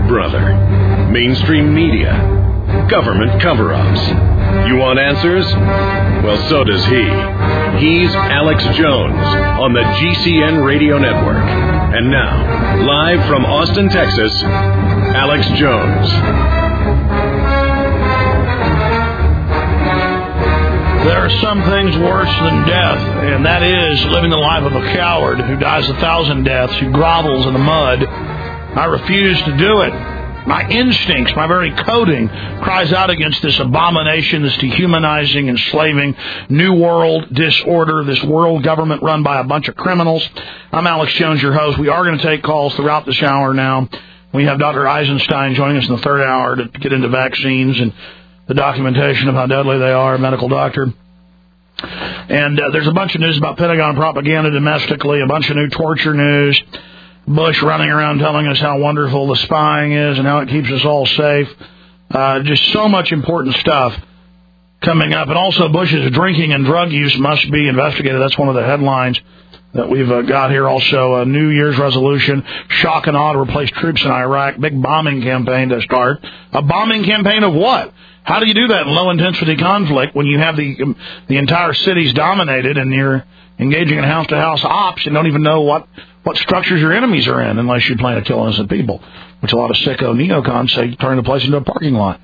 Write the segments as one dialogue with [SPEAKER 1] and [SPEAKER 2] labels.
[SPEAKER 1] brother. Mainstream media. Government cover-ups. You want answers? Well, so does he. He's Alex Jones on the GCN Radio Network. And now, live from Austin, Texas, Alex Jones.
[SPEAKER 2] There are some things worse than death, and that is living the life of a coward who dies 1,000 deaths, who grovels in the mud. I refuse to do it. My instincts, my very coding, cries out against this abomination, this dehumanizing, enslaving, new world disorder, this world government run by a bunch of criminals. I'm Alex Jones, your host. We are going to take calls throughout this hour now. We have Dr. Eisenstein joining us in the third hour to get into vaccines and the documentation of how deadly they are, a medical doctor. And there's a bunch of news about Pentagon propaganda domestically, a bunch of new torture news, Bush running around telling us how wonderful the spying is and how it keeps us all safe. Just so much important stuff coming up. And also Bush's drinking and drug use must be investigated. That's one of the headlines that we've got here. Also, a New Year's resolution, shock and awe to replace troops in Iraq, big bombing campaign to start. A bombing campaign of what? How do you do that in low-intensity conflict when you have the entire city's dominated and you're engaging in house-to-house ops and don't even know what structures your enemies are in unless you plan to kill innocent people, which a lot of sicko neocons say turn the place into a parking lot.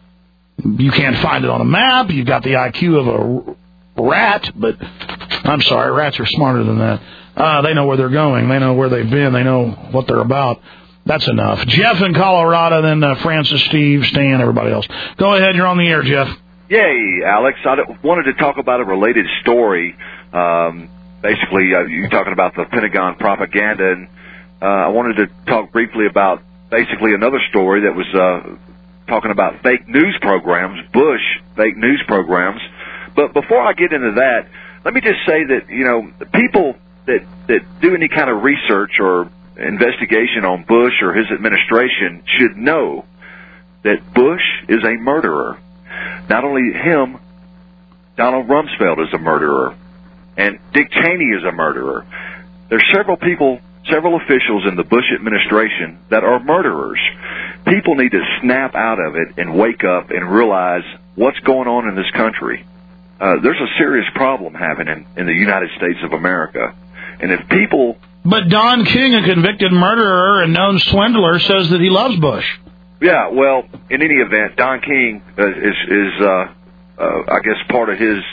[SPEAKER 2] You can't find it on a map. You've got the IQ of a rat, but I'm sorry, rats are smarter than that. They know where they're going. They know where they've been. They know what they're about. That's enough. Jeff in Colorado, then Francis, Steve, Stan, everybody else. Go ahead. You're on the air, Jeff.
[SPEAKER 3] Yay, Alex. I wanted to talk about a related story. Basically, you're talking about the Pentagon propaganda, and I wanted to talk briefly about basically another story that was talking about fake news programs, Bush fake news programs. But before I get into that, let me just say that, you know, the people that do any kind of research or investigation on Bush or his administration should know that Bush is a murderer. Not only him, Donald Rumsfeld is a murderer, and Dick Cheney is a murderer. There's several officials in the Bush administration that are murderers. People need to snap out of it and wake up and realize what's going on in this country. There's a serious problem happening in the United States of America. And if people...
[SPEAKER 2] But Don King, a convicted murderer and known swindler, says that he loves Bush.
[SPEAKER 3] Yeah, well, in any event, Don King is I guess, part of his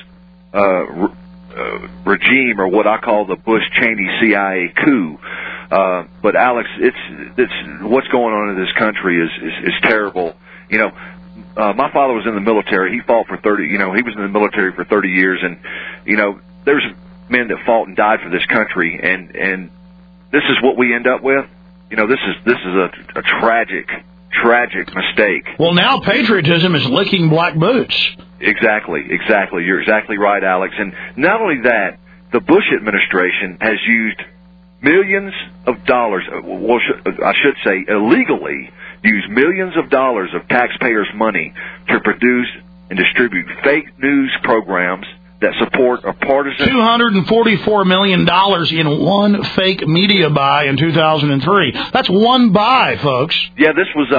[SPEAKER 3] regime, or what I call the Bush-Cheney CIA coup. But Alex, it's what's going on in this country is terrible. You know, my father was in the military. He fought for 30. You know, he was in the military for 30 years, and you know, there's men that fought and died for this country, and this is what we end up with. You know, this is a tragic mistake.
[SPEAKER 2] Well, now patriotism is licking black boots.
[SPEAKER 3] Exactly. You're exactly right, Alex. And not only that, the Bush administration has used millions of dollars, well, I should say illegally, used millions of dollars of taxpayers' money to produce and distribute fake news programs that support a partisan...
[SPEAKER 2] $244 million in one fake media buy in 2003. That's one buy, folks.
[SPEAKER 3] Yeah, this was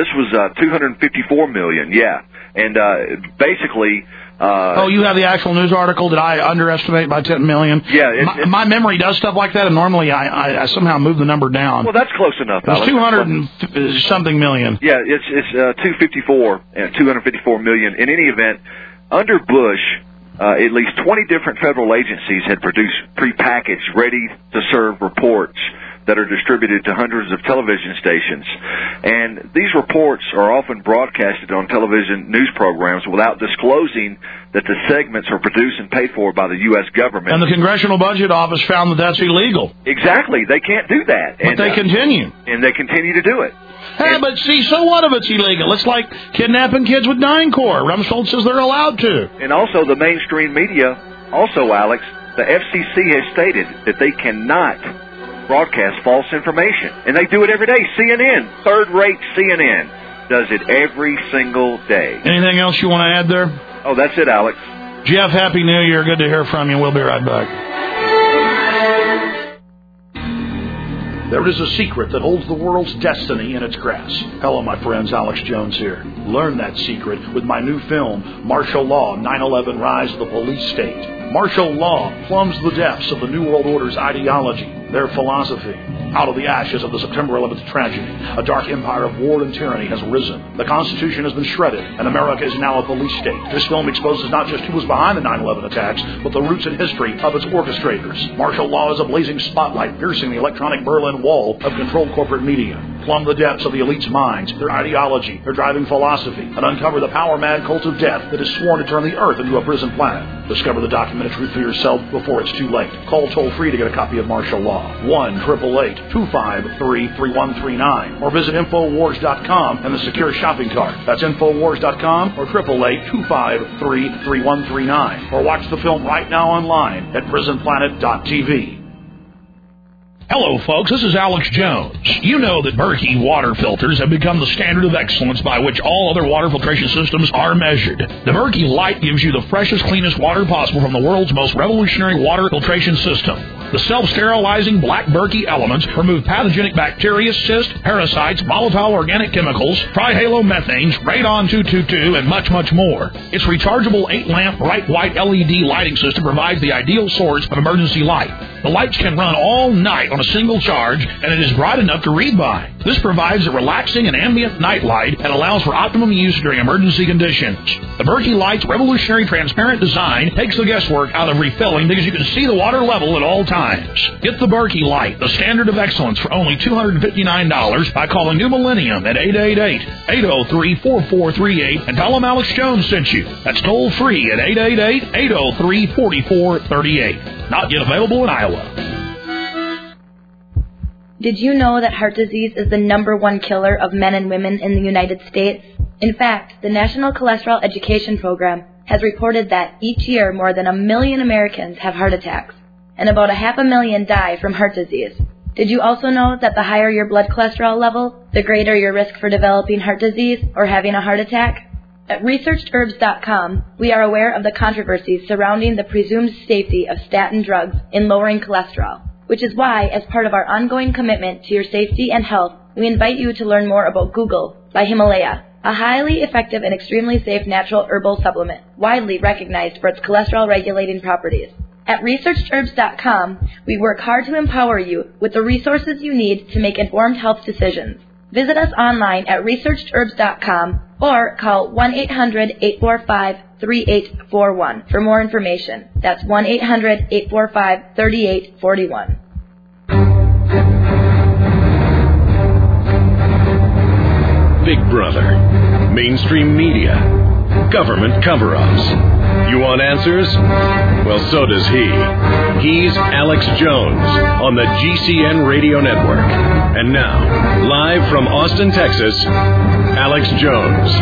[SPEAKER 3] $254 million. Yeah, and basically.
[SPEAKER 2] Oh, you have the actual news article? Did I underestimate by 10 million?
[SPEAKER 3] Yeah,
[SPEAKER 2] my memory does stuff like that, and normally I somehow move the number down.
[SPEAKER 3] Well, that's close enough.
[SPEAKER 2] It's 200 and something million.
[SPEAKER 3] Yeah, it's 254 and 254 million. In any event, under Bush. At least 20 different federal agencies had produced prepackaged, ready-to-serve reports that are distributed to hundreds of television stations. And these reports are often broadcasted on television news programs without disclosing that the segments are produced and paid for by the U.S. government.
[SPEAKER 2] And the Congressional Budget Office found that that's illegal.
[SPEAKER 3] Exactly. They can't do that.
[SPEAKER 2] But they continue.
[SPEAKER 3] And they continue to do it.
[SPEAKER 2] Hey, but see, so what if it's illegal? It's like kidnapping kids with DynCorp. Rumsfeld says they're allowed to.
[SPEAKER 3] And also the mainstream media, also, Alex, the FCC has stated that they cannot broadcast false information. And they do it every day. CNN, third-rate CNN, does it every single day.
[SPEAKER 2] Anything else you want to add there?
[SPEAKER 3] Oh, that's it, Alex.
[SPEAKER 2] Jeff, Happy New Year. Good to hear from you. We'll be right back. There is a secret that holds the world's destiny in its grasp. Hello, my friends. Alex Jones here. Learn that secret with my new film, Martial Law, 9/11 Rise of the Police State. Martial law plumbs the depths of the New World Order's ideology, their philosophy. Out of the ashes of the September 11th tragedy, a dark empire of war and tyranny has risen. The Constitution has been shredded, and America is now a police state. This film exposes not just who was behind the 9/11 attacks, but the roots and history of its orchestrators. Martial law is a blazing spotlight piercing the electronic Berlin Wall of controlled corporate media. Plumb the depths of the elite's minds, their ideology, their driving philosophy, and uncover the power-mad cult of death that is sworn to turn the Earth into a prison planet. Discover the documented truth for yourself before it's too late. Call toll-free to get a copy of Martial Law, 1-888-253-3139, or visit Infowars.com and the secure shopping cart. That's Infowars.com or 888-253-3139, or watch the film right now online at PrisonPlanet.tv.
[SPEAKER 4] Hello, folks. This is Alex Jones. You know that Berkey water filters have become the standard of excellence by which all other water filtration systems are measured. The Berkey Light gives you the freshest, cleanest water possible from the world's most revolutionary water filtration system. The self-sterilizing black Berkey elements remove pathogenic bacteria, cysts, parasites, volatile organic chemicals, trihalomethanes, radon-222, and much, much more. Its rechargeable 8-lamp bright white LED lighting system provides the ideal source of emergency light. The lights can run all night on a single charge, and it is bright enough to read by. This provides a relaxing and ambient night light and allows for optimum use during emergency conditions. The Berkey Light's revolutionary transparent design takes the guesswork out of refilling because you can see the water level at all times. Get the Berkey Light, the standard of excellence, for only $259 by calling New Millennium at 888-803-4438 and tell them Alex Jones sent you. That's toll free at 888-803-4438. Not yet available in Iowa.
[SPEAKER 5] Did you know that heart disease is the #1 killer of men and women in the United States? In fact, the National Cholesterol Education Program has reported that each year more than 1 million Americans have heart attacks, and about 500,000 die from heart disease. Did you also know that the higher your blood cholesterol level, the greater your risk for developing heart disease or having a heart attack? At ResearchedHerbs.com, we are aware of the controversies surrounding the presumed safety of statin drugs in lowering cholesterol, which is why, as part of our ongoing commitment to your safety and health, we invite you to learn more about Google by Himalaya, a highly effective and extremely safe natural herbal supplement, widely recognized for its cholesterol-regulating properties. At ResearchedHerbs.com, we work hard to empower you with the resources you need to make informed health decisions. Visit us online at ResearchedHerbs.com or call 1-800-845-3841 for more information. That's 1-800-845-3841.
[SPEAKER 1] Big Brother, mainstream media, government cover-ups. You want answers? Well, so does he. He's Alex Jones on the GCN Radio Network. And now, live from Austin, Texas, Alex Jones.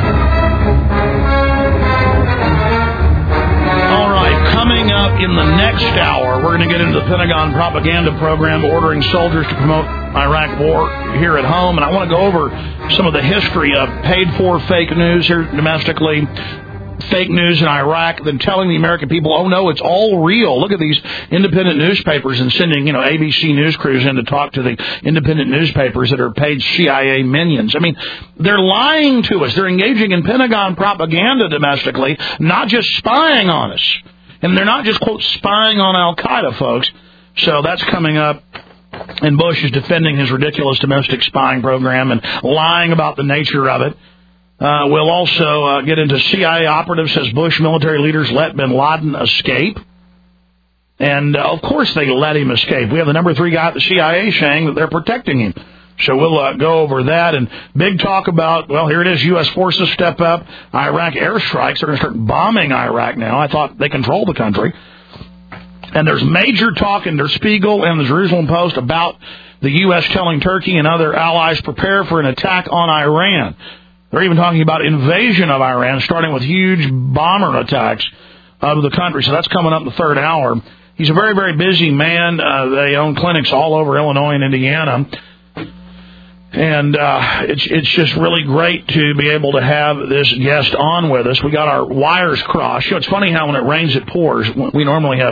[SPEAKER 2] All right, coming up in the next hour, we're going to get into the Pentagon propaganda program ordering soldiers to promote Iraq war here at home. And I want to go over some of the history of paid-for fake news here domestically, fake news in Iraq, then telling the American people, oh, no, it's all real. Look at these independent newspapers and sending, ABC news crews in to talk to the independent newspapers that are paid CIA minions. I mean, they're lying to us. They're engaging in Pentagon propaganda domestically, not just spying on us. And they're not just, quote, spying on Al-Qaeda, folks. So that's coming up. And Bush is defending his ridiculous domestic spying program and lying about the nature of it. We'll also get into CIA operative says Bush military leaders let bin Laden escape. And, of course, they let him escape. We have the number 3 guy at the CIA saying that they're protecting him. So we'll go over that. And big talk about, well, here it is, U.S. forces step up, Iraq airstrikes. They're going to start bombing Iraq now. I thought they control the country. And there's major talk in Der Spiegel and the Jerusalem Post about the U.S. telling Turkey and other allies prepare for an attack on Iran. They're even talking about invasion of Iran, starting with huge bomber attacks of the country. So that's coming up in the third hour. He's a very, very busy man. They own clinics all over Illinois and Indiana. And it's just really great to be able to have this guest on with us. We got our wires crossed. It's funny how when it rains, it pours. We normally have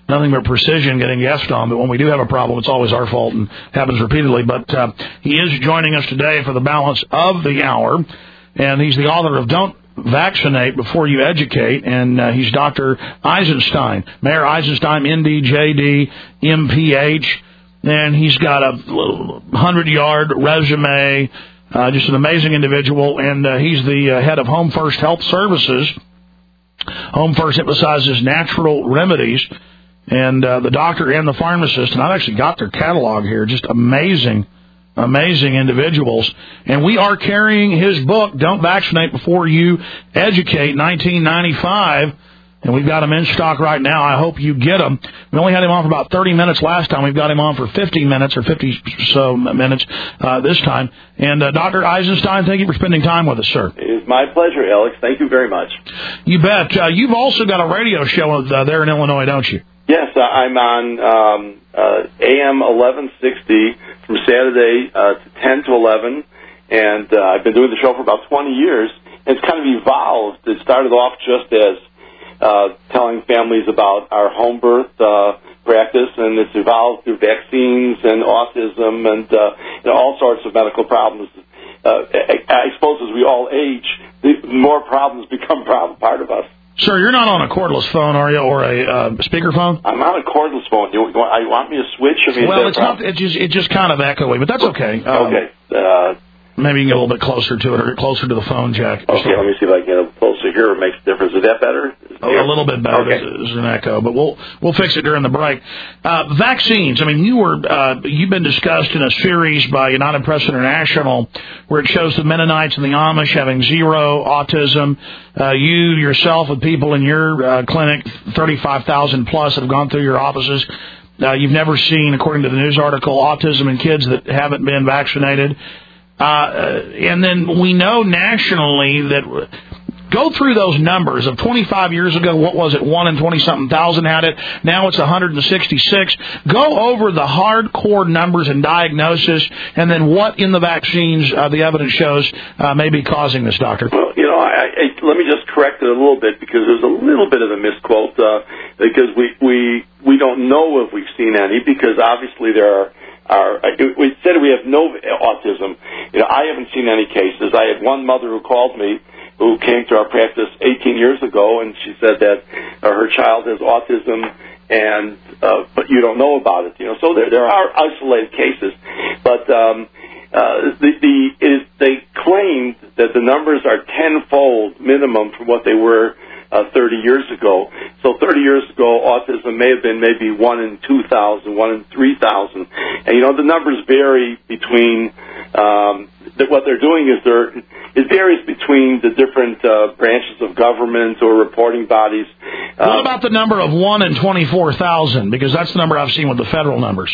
[SPEAKER 2] nothing but precision getting guessed on. But when we do have a problem, it's always our fault and happens repeatedly. But he is joining us today for the balance of the hour, and he's the author of Don't Vaccinate Before You Educate, and he's Dr. Eisenstein, Mayor Eisenstein, MD, JD, MPH, and he's got a 100-yard resume, just an amazing individual, and he's the head of Home First Health Services. Home First emphasizes natural remedies, and the doctor and the pharmacist, and I've actually got their catalog here, just amazing individuals. And we are carrying his book, Don't Vaccinate Before You Educate, 1995, and we've got him in stock right now. I hope you get him. We only had him on for about 30 minutes last time. We've got him on for 50 minutes or 50-so minutes this time. And Dr. Eisenstein, thank you for spending time with us, sir.
[SPEAKER 6] It is my pleasure, Alex. Thank you very much.
[SPEAKER 2] You bet. You've also got a radio show there in Illinois, don't you?
[SPEAKER 6] Yes, I'm on AM 1160 from Saturday to 10 to 11, and I've been doing the show for about 20 years. And it's kind of evolved. It started off just as telling families about our home birth practice, and it's evolved through vaccines and autism and all sorts of medical problems. I suppose as we all age, the more problems become part of us.
[SPEAKER 2] Sir, you're not on a cordless phone, are you, or a speakerphone?
[SPEAKER 6] I'm on a cordless phone. You want me to switch?
[SPEAKER 2] Well, it's not. It's just kind of echoey, but that's okay.
[SPEAKER 6] Okay.
[SPEAKER 2] Maybe you can get a little bit closer to it, or get closer to the phone jack.
[SPEAKER 6] Okay, let me see if I can get a closer here. It makes a difference. Is that better?
[SPEAKER 2] A little bit better.
[SPEAKER 6] Okay.
[SPEAKER 2] There's an echo, but we'll fix it during the break. Vaccines. I mean, you've been discussed in a series by United Press International where it shows the Mennonites and the Amish having zero autism. You yourself, with people in your clinic, 35,000 plus that have gone through your offices. You've never seen, according to the news article, autism in kids that haven't been vaccinated. And then we know nationally that, go through those numbers of 25 years ago, what was it, 1 in 20-something thousand had it, now it's 166. Go over the hardcore numbers and diagnosis, and then what in the vaccines the evidence shows may be causing this, doctor.
[SPEAKER 6] Well, let me just correct it a little bit, because there's a little bit of a misquote, because we don't know if we've seen any, because obviously there are we said we have no autism. I haven't seen any cases. I had one mother who called me who came to our practice 18 years ago, and she said that her child has autism, and but you don't know about it. So there are isolated cases, but they claimed that the numbers are tenfold minimum from what they were 30 years ago. So 30 years ago, autism may have been maybe 1 in 2,000, 1 in 3,000. And, the numbers vary between, what they're doing is it varies between the different branches of government or reporting bodies.
[SPEAKER 2] What about the number of 1 in 24,000? Because that's the number I've seen with the federal numbers.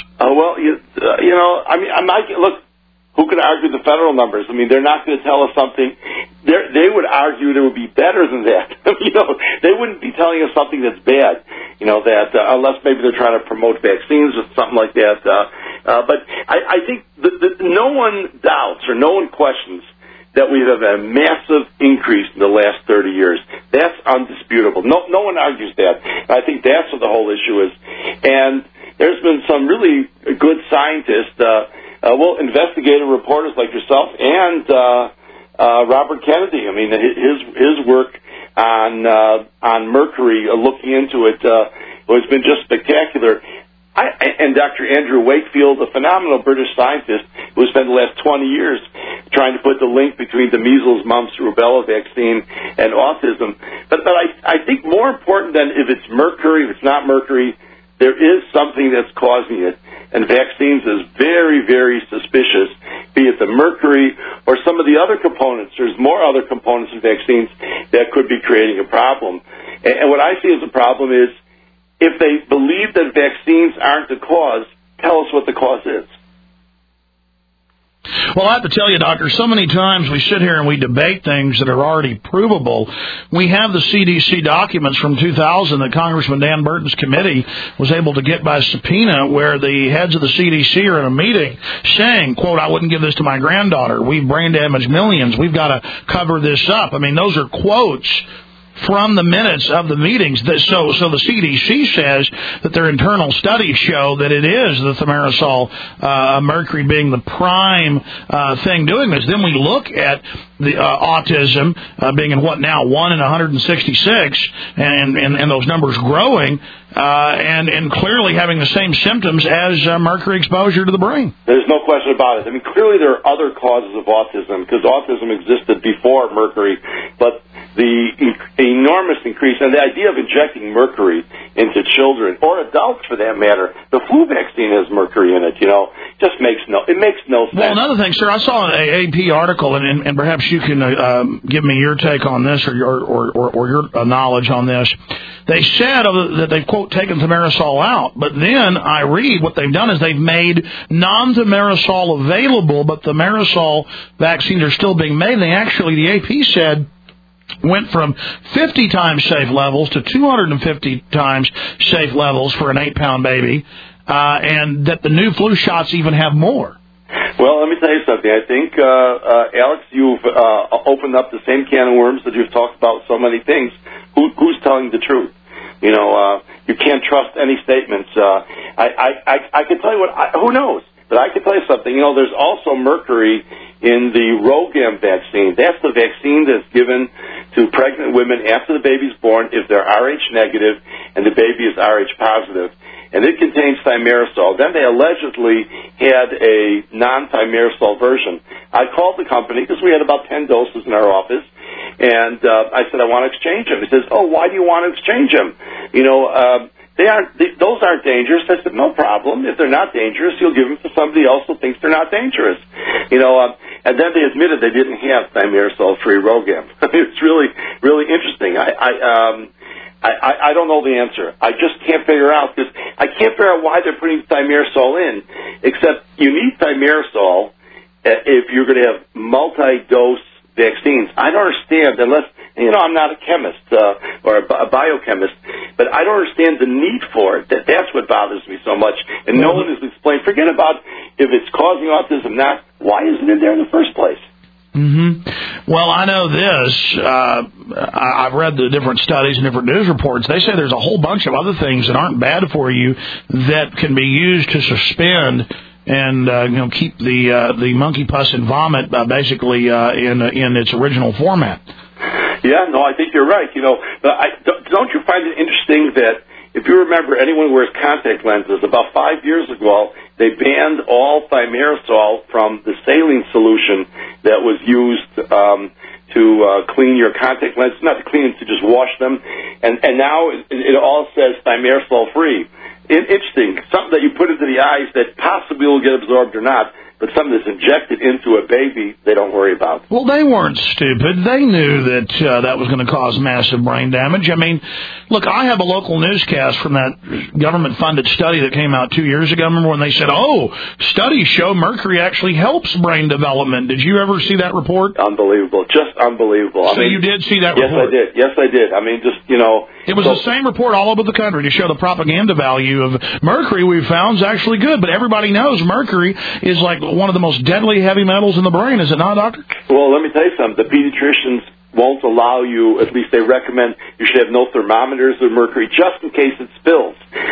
[SPEAKER 6] Look, who could argue the federal numbers? I mean, they're not going to tell us something. They would argue it would be better than that. They wouldn't be telling us something that's bad. That unless maybe they're trying to promote vaccines or something like that. But I think that no one doubts or no one questions that we have a massive increase in the last 30 years. That's undisputable. No one argues that. I think that's what the whole issue is. And there's been some really good scientists. Investigative reporters like yourself and Robert Kennedy. I mean, his work on mercury, looking into it, has been just spectacular. And Dr. Andrew Wakefield, a phenomenal British scientist who has spent the last 20 years trying to put the link between the measles, mumps, rubella vaccine and autism. But I think more important than if it's mercury, if it's not mercury, there is something that's causing it. And vaccines is very, very suspicious, be it the mercury or some of the other components. There's more other components in vaccines that could be creating a problem. And what I see as a problem is, if they believe that vaccines aren't the cause, tell us what the cause is.
[SPEAKER 2] Well, I have to tell you, Doctor, so many times we sit here and we debate things that are already provable. We have the CDC documents from 2000 that Congressman Dan Burton's committee was able to get by subpoena, where the heads of the CDC are in a meeting saying, quote, I wouldn't give this to my granddaughter. We've brain damaged millions. We've got to cover this up. I mean, those are quotes from the minutes of the meetings. So the CDC says that their internal studies show that it is the thimerosal mercury being the prime thing doing this. Then we look at the autism being in what now 1 in 166, and those numbers growing, and clearly having the same symptoms as mercury exposure to the brain.
[SPEAKER 6] There's no question about it. I mean, clearly there are other causes of autism, because autism existed before mercury, but the enormous increase, and the idea of injecting mercury into children, or adults for that matter, the flu vaccine has mercury in it, just makes no sense.
[SPEAKER 2] Well, another thing, sir, I saw an AP article, and perhaps you can give me your take on this, or your knowledge on this. They said that they've, quote, taken thimerosal out, but then I read what they've done is they've made non-thimerosal available, but thimerosal vaccines are still being made. The AP said went from 50 times safe levels to 250 times safe levels for an 8-pound baby, and that the new flu shots even have more.
[SPEAKER 6] Well, let me tell you something. I think, Alex, you've opened up the same can of worms that you've talked about so many things. Who's telling the truth? You can't trust any statements. I can tell you who knows? But I can tell you something. There's also mercury in the RhoGAM vaccine. That's the vaccine that's given to pregnant women after the baby's born if they're Rh negative and the baby is Rh positive. And it contains thimerosal. Then they allegedly had a non-thimerosal version. I called the company because we had about 10 doses in our office, and I said, I want to exchange them. He says, oh, why do you want to exchange them? Those aren't dangerous. I said, no problem. If they're not dangerous, you'll give them to somebody else who thinks they're not dangerous. And then they admitted they didn't have thimerosal-free RhoGAM. It's really, really interesting. I don't know the answer. I just can't figure out, because I can't figure out why they're putting thimerosal in, except you need thimerosal if you're going to have multi-dose vaccines. I don't understand, unless, I'm not a chemist or a biochemist, but I don't understand the need for it. That's what bothers me so much. And no one has explained, forget about if it's causing autism, not why isn't it there in the first place?
[SPEAKER 2] Mm-hmm. Well, I know this. I've read the different studies and different news reports. They say there's a whole bunch of other things that aren't bad for you that can be used to suspend and keep the monkey pus and vomit basically in its original format.
[SPEAKER 6] Yeah, no, I think you're right. Don't you find it interesting that if you remember, anyone who wears contact lenses, about 5 years ago, they banned all thimerosal from the saline solution that was used to clean your contact lenses, not to clean them, to just wash them. And now it all says thimerosal free. Interesting. Something that you put into the eyes that possibly will get absorbed or not, but something that's injected into a baby, they don't worry about.
[SPEAKER 2] Well, they weren't stupid. They knew that that was going to cause massive brain damage. I mean, look, I have a local newscast from that government-funded study that came out 2 years ago. Remember when they said, studies show mercury actually helps brain development. Did you ever see that report?
[SPEAKER 6] Unbelievable. Just unbelievable.
[SPEAKER 2] So you did see that report?
[SPEAKER 6] Yes, I did. I mean, just,
[SPEAKER 2] It was the same report all over the country to show the propaganda value of mercury we found is actually good. But everybody knows mercury is like one of the most deadly heavy metals in the brain, is it not, Doctor?
[SPEAKER 6] Well, let me tell you something. The pediatricians won't allow you, at least they recommend you should have no thermometers of mercury just in case it spills.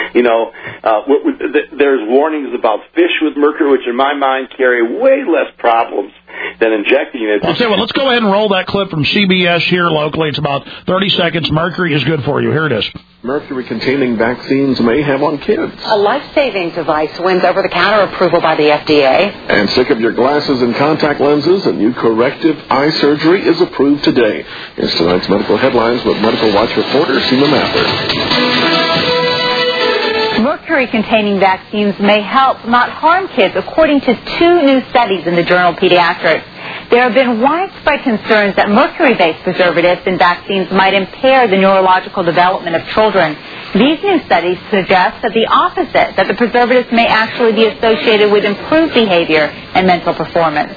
[SPEAKER 6] There's warnings about fish with mercury, which in my mind carry way less problems than injecting it.
[SPEAKER 2] I'll tell you what, let's go ahead and roll that clip from CBS here locally. It's about 30 seconds. Mercury is good for you. Here it is.
[SPEAKER 7] Mercury-containing vaccines may have on kids.
[SPEAKER 8] A life-saving device wins over-the-counter approval by the FDA.
[SPEAKER 7] And sick of your glasses and contact lenses? A new corrective eye surgery is approved today. Here's tonight's medical headlines with Medical Watch reporter Seema Mather.
[SPEAKER 8] Mercury-containing vaccines may help, not harm kids, according to 2 new studies in the journal Pediatrics. There have been widespread concerns that mercury-based preservatives in vaccines might impair the neurological development of children. These new studies suggest that the opposite, that the preservatives may actually be associated with improved behavior and mental performance.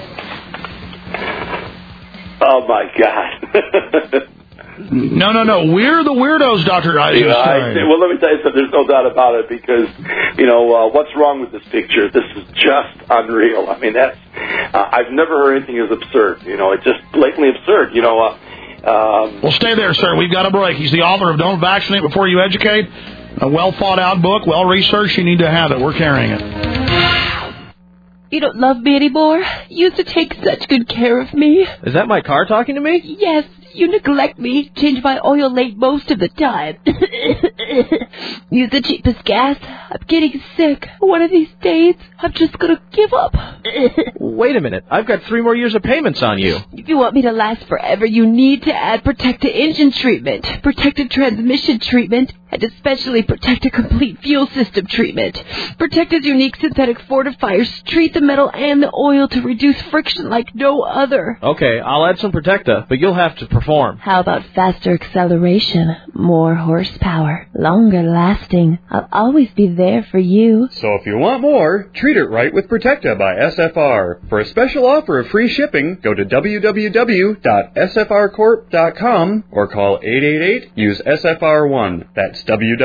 [SPEAKER 6] Oh, my God.
[SPEAKER 2] No. We're the weirdos, Dr.
[SPEAKER 6] Well, let me tell you something. There's no doubt about it because, what's wrong with this picture? This is just unreal. I mean, I've never heard anything as absurd. It's just blatantly absurd.
[SPEAKER 2] Well, stay there, sir. We've got a break. He's the author of Don't Vaccinate Before You Educate, a well-thought-out book, well-researched. You need to have it. We're carrying it.
[SPEAKER 9] You don't love me anymore? You used to take such good care of me.
[SPEAKER 10] Is that my car talking to me?
[SPEAKER 9] Yes, you neglect me, change my oil late most of the time. Use the cheapest gas. I'm getting sick. One of these days, I'm just gonna give up.
[SPEAKER 10] Wait a minute. I've got 3 more years of payments on you.
[SPEAKER 9] If you want me to last forever, you need to add Protecta engine treatment, Protecta transmission treatment, and especially Protecta complete fuel system treatment. Protecta's unique synthetic fortifiers treat the metal and the oil to reduce friction like no other.
[SPEAKER 10] Okay, I'll add some Protecta, but you'll have to perform.
[SPEAKER 9] How about faster acceleration, more horsepower, longer lasting? I'll always be there for you.
[SPEAKER 11] So if you want more, treat it right with Protecta by SFR. For a special offer of free shipping, go to www.sfrcorp.com or call 888, use SFR1. That's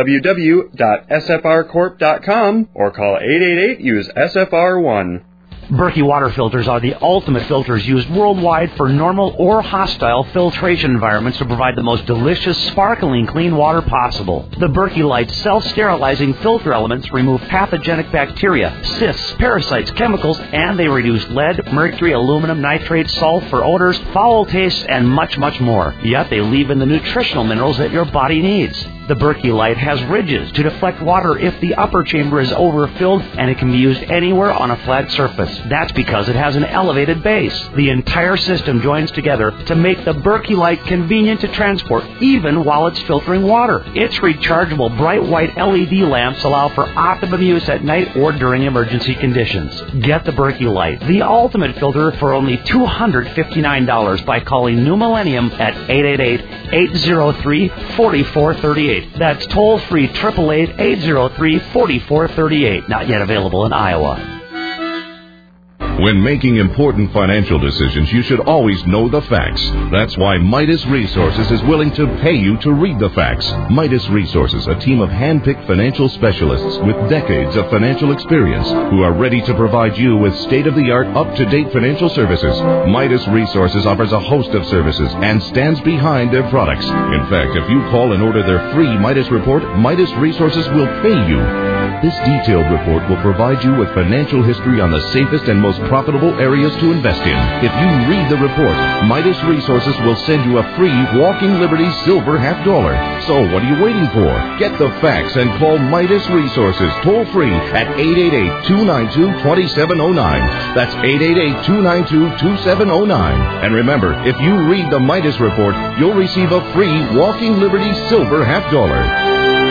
[SPEAKER 11] www.sfrcorp.com or call 888, use SFR1.
[SPEAKER 12] Berkey water filters are the ultimate filters used worldwide for normal or hostile filtration environments to provide the most delicious, sparkling clean water possible. The Berkey Light self-sterilizing filter elements remove pathogenic bacteria, cysts, parasites, chemicals, and they reduce lead, mercury, aluminum, nitrates, sulfur, odors, foul tastes, and much, much more. Yet they leave in the nutritional minerals that your body needs. The Berkey Light has ridges to deflect water if the upper chamber is overfilled, and it can be used anywhere on a flat surface. That's because it has an elevated base. The entire system joins together to make the Berkey Light convenient to transport, even while it's filtering water. Its rechargeable bright white LED lamps allow for optimum use at night or during emergency conditions. Get the Berkey Light, the ultimate filter, for only $259 by calling New Millennium at 888-803-4438. That's toll-free 888-803-4438. Not yet available in Iowa.
[SPEAKER 1] When making important financial decisions, you should always know the facts. That's why Midas Resources is willing to pay you to read the facts. Midas Resources, a team of hand-picked financial specialists with decades of financial experience who are ready to provide you with state-of-the-art, up-to-date financial services. Midas Resources offers a host of services and stands behind their products. In fact, if you call and order their free Midas report, Midas Resources will pay you. This detailed report will provide you with financial history on the safest and most profitable areas to invest in. If you read the report, Midas Resources will send you a free Walking Liberty silver $50. So what are you waiting for? Get the facts and call Midas Resources toll free at 888-292-2709. That's 888-292-2709. And remember, if you read the Midas report, you'll receive a free Walking Liberty silver $50.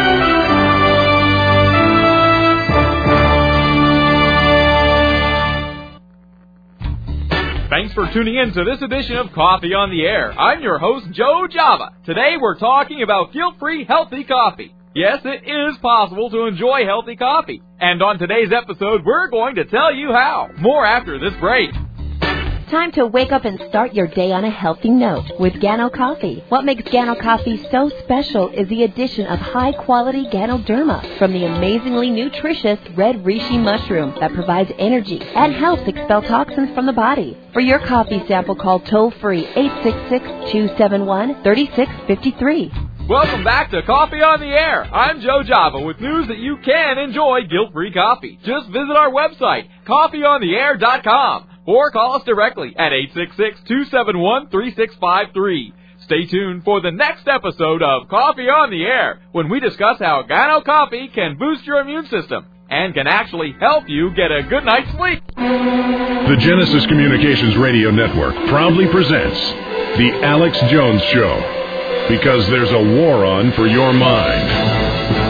[SPEAKER 13] Thanks for tuning in to this edition of Coffee on the Air. I'm your host, Joe Java. Today we're talking about guilt-free healthy coffee. Yes, it is possible to enjoy healthy coffee. And on today's episode, we're going to tell you how. More after this break.
[SPEAKER 14] Time to wake up and start your day on a healthy note with Gano Coffee. What makes Gano Coffee so special is the addition of high-quality Ganoderma from the amazingly nutritious red reishi mushroom that provides energy and helps expel toxins from the body. For your coffee sample, call toll-free 866-271-3653.
[SPEAKER 13] Welcome back to Coffee on the Air. I'm Joe Java with news that you can enjoy guilt-free coffee. Just visit our website, coffeeontheair.com. Or call us directly at 866-271-3653. Stay tuned for the next episode of Coffee on the Air, when we discuss how Gano Coffee can boost your immune system and can actually help you get a good night's sleep.
[SPEAKER 1] The Genesis Communications Radio Network proudly presents The Alex Jones Show, because there's a war on for your mind.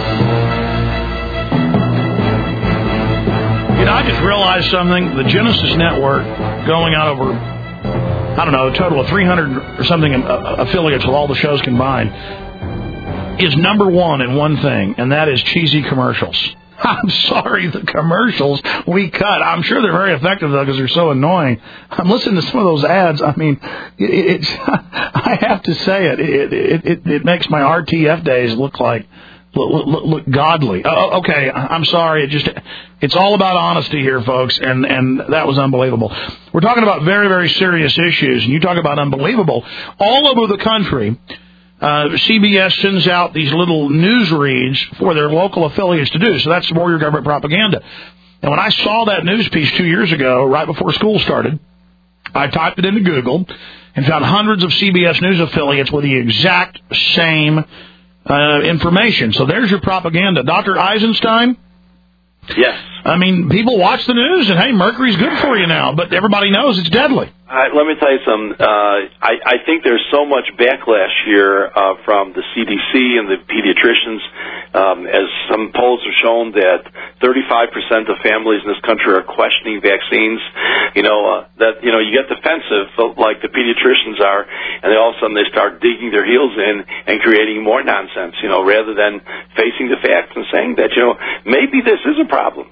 [SPEAKER 2] You know, I just realized something. The Genesis Network, going out over, I don't know, a total of 300 or something affiliates with all the shows combined, is number one in one thing, and that is cheesy commercials. I'm sorry, the commercials we cut. I'm sure they're very effective, though, because they're so annoying. I'm listening to some of those ads. I mean, I have to say it makes my RTF days look like look godly. Okay, I'm sorry. It's all about honesty here, folks, and that was unbelievable. We're talking about very, very serious issues, and you talk about unbelievable. All over the country, CBS sends out these little news reads for their local affiliates to do. So that's more your government propaganda. And when I saw that news piece 2 years ago, right before school started, I typed it into Google and found hundreds of CBS News affiliates with the exact same information. So there's your propaganda. Dr. Eisenstein?
[SPEAKER 6] Yes.
[SPEAKER 2] I mean, people watch the news and, hey, mercury's good for you now, but everybody knows it's deadly.
[SPEAKER 6] Let me tell you something. I think there's so much backlash here from the CDC and the pediatricians. As some polls have shown that 35% of families in this country are questioning vaccines. You get defensive like the pediatricians are, and then all of a sudden they start digging their heels in and creating more nonsense, rather than facing the facts and saying that, maybe this is a problem.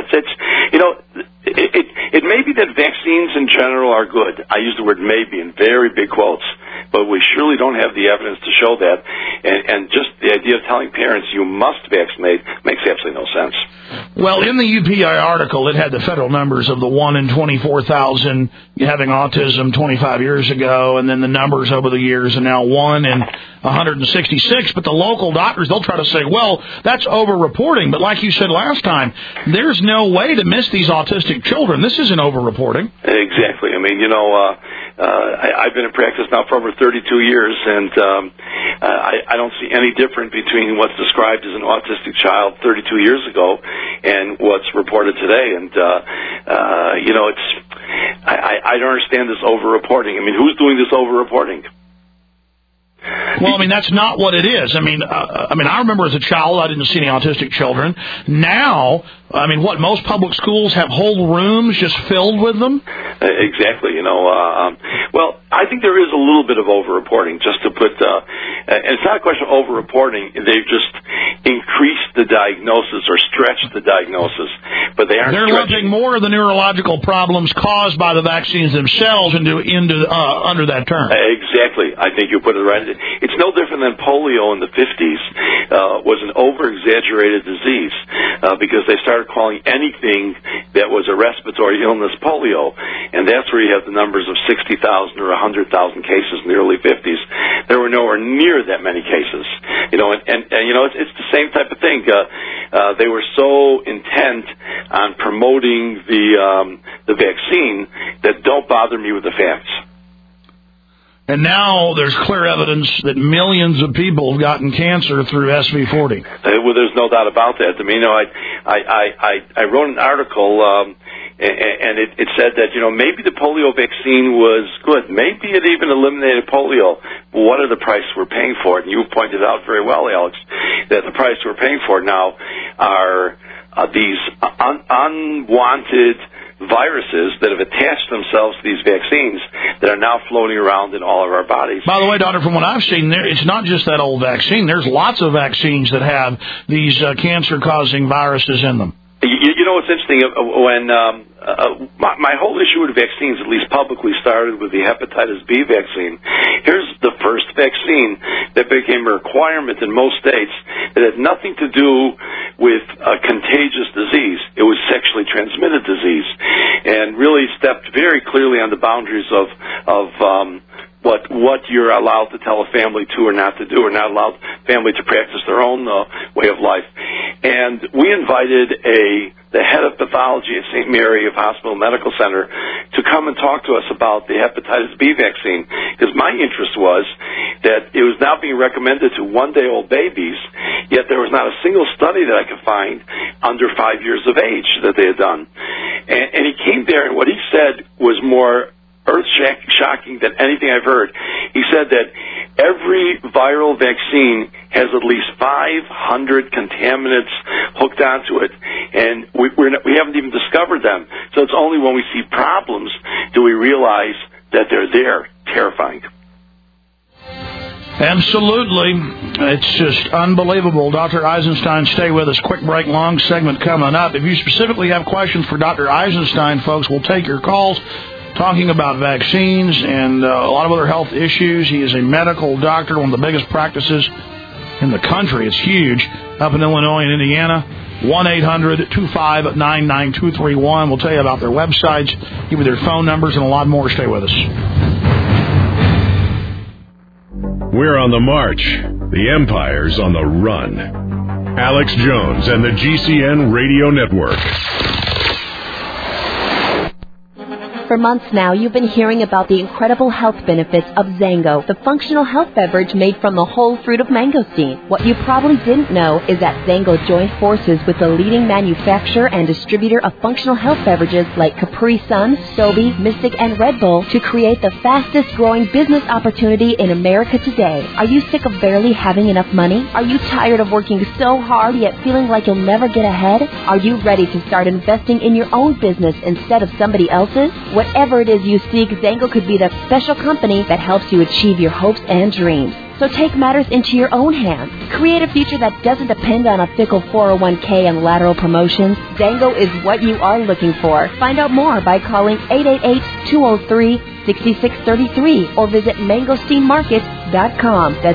[SPEAKER 6] It may be that vaccines in general are good. I use the word maybe in very big quotes, but we surely don't have the evidence to show that. And just the idea of telling parents you must vaccinate makes absolutely no sense.
[SPEAKER 2] Well, in the UPI article, it had the federal numbers of the 1 in 24,000 having autism 25 years ago, and then the numbers over the years, and now 1 in 166. But the local doctors, they'll try to say, well, that's over-reporting. But like you said last time, there's no way to miss these autistic children. This isn't over-reporting.
[SPEAKER 6] Exactly. I mean, I've been in practice now for over 32 years, and I don't see any difference between what's described as an autistic child 32 years ago and what's reported today. And, I don't understand this over-reporting. I mean, who's doing this over-reporting?
[SPEAKER 2] Well, I mean, that's not what it is. I mean, I remember as a child, I didn't see any autistic children. Now, I mean, most public schools have whole rooms just filled with them?
[SPEAKER 6] Exactly. Well, I think there is a little bit of over-reporting, just to put, and it's not a question of over-reporting. They've just increased the diagnosis or stretched the diagnosis, but they aren't.
[SPEAKER 2] They're lumping more of the neurological problems caused by the vaccines themselves into under that term.
[SPEAKER 6] Exactly. I think you put it right. It's no different than polio in the 50s was an over-exaggerated disease because they started calling anything that was a respiratory illness polio, and that's where you have the numbers of 60,000 or 100,000 cases in the early 50s. There were nowhere near that many cases. It's the same type of thing. They were so intent on promoting the vaccine that don't bother me with the facts.
[SPEAKER 2] And now there's clear evidence that millions of people have gotten cancer through SV40.
[SPEAKER 6] Well, there's no doubt about that. I mean, I wrote an article, and it said that, maybe the polio vaccine was good. Maybe it even eliminated polio. But what are the prices we're paying for it? And you pointed out very well, Alex, that the price we're paying for now are these unwanted viruses that have attached themselves to these vaccines that are now floating around in all of our bodies.
[SPEAKER 2] By the way, Doctor, from what I've seen, it's not just that old vaccine. There's lots of vaccines that have these cancer-causing viruses in them.
[SPEAKER 6] You know what's interesting? When my whole issue with vaccines, at least publicly, started with the hepatitis B vaccine. Here's the first vaccine that became a requirement in most states that had nothing to do with a contagious disease. It was sexually transmitted disease, and really stepped very clearly on the boundaries of what you're allowed to tell a family to or not to do, or not allowed family to practice their own way of life. And we invited the head of pathology at St. Mary of Hospital Medical Center to come and talk to us about the hepatitis B vaccine, because my interest was that it was now being recommended to one-day-old babies, yet there was not a single study that I could find under 5 years of age that they had done. And he came there, and what he said was more earth-shocking than anything I've heard. He said that every viral vaccine has at least 500 contaminants hooked onto it, and we haven't even discovered them. So it's only when we see problems do we realize that they're there. Terrifying.
[SPEAKER 2] Absolutely. It's just unbelievable. Dr. Eisenstein, stay with us. Quick break, long segment coming up. If you specifically have questions for Dr. Eisenstein, folks, we'll take your calls. Talking about vaccines and a lot of other health issues. He is a medical doctor, one of the biggest practices in the country. It's huge. up in Illinois and Indiana. 1-800-259-9231. We'll tell you about their websites, give you their phone numbers, and a lot more. Stay with us.
[SPEAKER 1] We're on the march. The Empire's on the run. Alex Jones and the GCN Radio Network.
[SPEAKER 14] For months now, you've been hearing about the incredible health benefits of Zango, the functional health beverage made from the whole fruit of mangosteen. What you probably didn't know is that Zango joined forces with the leading manufacturer and distributor of functional health beverages like Capri Sun, Sobe, Mystic, and Red Bull to create the fastest growing business opportunity in America today. Are you sick of barely having enough money? Are you tired of working so hard yet feeling like you'll never get ahead? Are you ready to start investing in your own business instead of somebody else's? Whatever it is you seek, Zango could be the special company that helps you achieve your hopes and dreams. So take matters into your own hands. Create a future that doesn't depend on a fickle 401k and lateral promotions. Zango is what you are looking for. Find out more by calling 888-203-6633 or visit mangosteenmarket.com. That's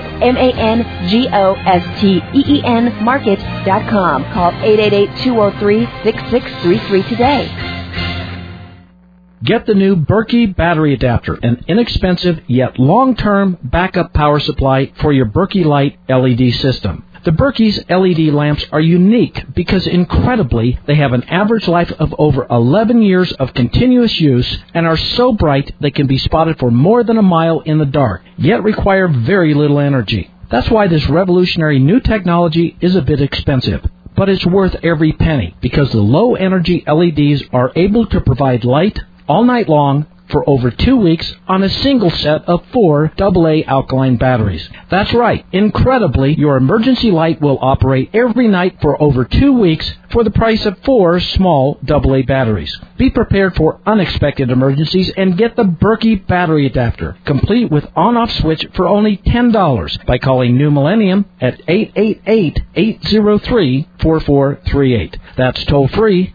[SPEAKER 14] MANGOSTEEN market.com. Call 888-203-6633 today.
[SPEAKER 10] Get the new Berkey battery adapter, an inexpensive yet long-term backup power supply for your Berkey Light LED system. The Berkey's LED lamps are unique because, incredibly, they have an average life of over 11 years of continuous use and are so bright they can be spotted for more than a mile in the dark, yet require very little energy. That's why this revolutionary new technology is a bit expensive. But it's worth every penny because the low-energy LEDs are able to provide light all night long for over 2 weeks on a single set of 4 AA alkaline batteries. That's right. Incredibly, your emergency light will operate every night for over 2 weeks for the price of 4 small AA batteries. Be prepared for unexpected emergencies and get the Berkey battery adapter, complete with on-off switch for only $10 by calling New Millennium at 888-803-4438. That's toll-free,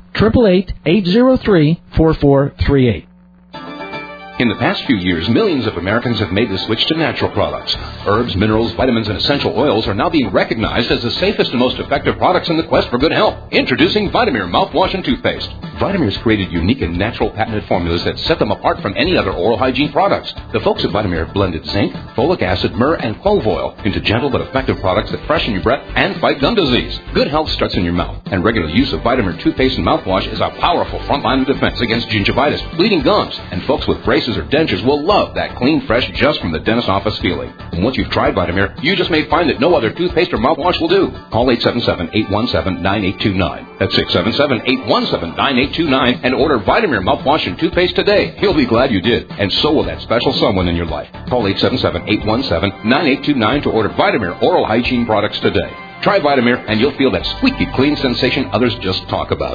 [SPEAKER 10] 888-803-4438.
[SPEAKER 15] In the past few years, millions of Americans have made the switch to natural products. Herbs, minerals, vitamins, and essential oils are now being recognized as the safest and most effective products in the quest for good health. Introducing Vitamir mouthwash and toothpaste. Vitamir's created unique and natural patented formulas that set them apart from any other oral hygiene products. The folks at Vitamir have blended zinc, folic acid, myrrh, and clove oil into gentle but effective products that freshen your breath and fight gum disease. Good health starts in your mouth, and regular use of Vitamir toothpaste and mouthwash is a powerful front line of defense against gingivitis, bleeding gums, and folks with braces or dentures will love that clean, fresh, just from the dentist's office feeling. And once you've tried Vitamir, you just may find that no other toothpaste or mouthwash will do. Call 877-817-9829. That's 677-817-9829 and order Vitamir mouthwash and toothpaste today. You'll be glad you did, and so will that special someone in your life. Call 877-817-9829 to order Vitamir oral hygiene products today. Try Vitamir, and you'll feel that squeaky clean sensation others just talk about.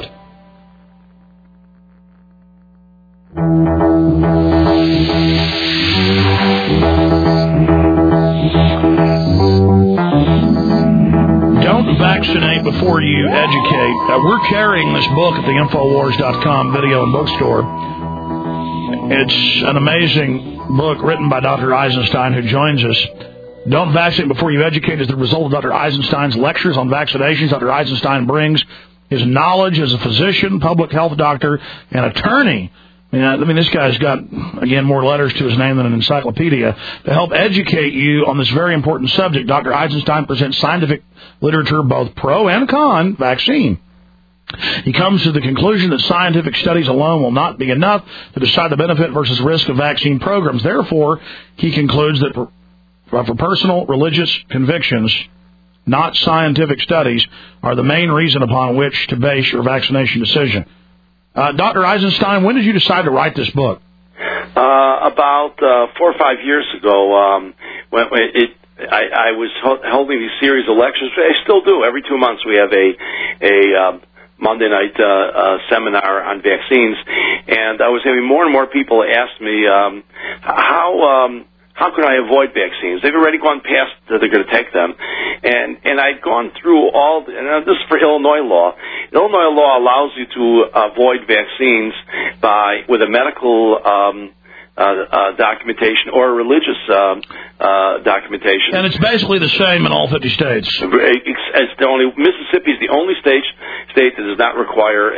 [SPEAKER 2] Don't vaccinate before you educate. We're carrying this book at the Infowars.com video and bookstore. It's an amazing book written by Dr. Eisenstein, who joins us. Don't Vaccinate Before You Educate is the result of Dr. Eisenstein's lectures on vaccinations. Dr. Eisenstein brings his knowledge as a physician, public health doctor, and attorney. I mean, this guy's got, again, more letters to his name than an encyclopedia, to help educate you on this very important subject. Dr. Eisenstein presents scientific literature, both pro and con vaccine. He comes to the conclusion that scientific studies alone will not be enough to decide the benefit versus risk of vaccine programs. Therefore, he concludes that for personal religious convictions, not scientific studies, are the main reason upon which to base your vaccination decision. Dr. Eisenstein, when did you decide to write this book?
[SPEAKER 6] About 4 or 5 years ago. I was holding these series of lectures. I still do. Every 2 months we have a Monday night seminar on vaccines, and I was having more and more people ask me how can I avoid vaccines? They've already gone past that they're going to take them. And I'd gone through and this is for Illinois law. Illinois law allows you to avoid vaccines with a medical documentation or religious documentation.
[SPEAKER 2] And it's basically the same in all 50 states.
[SPEAKER 6] It's the only Mississippi is the only state that does not require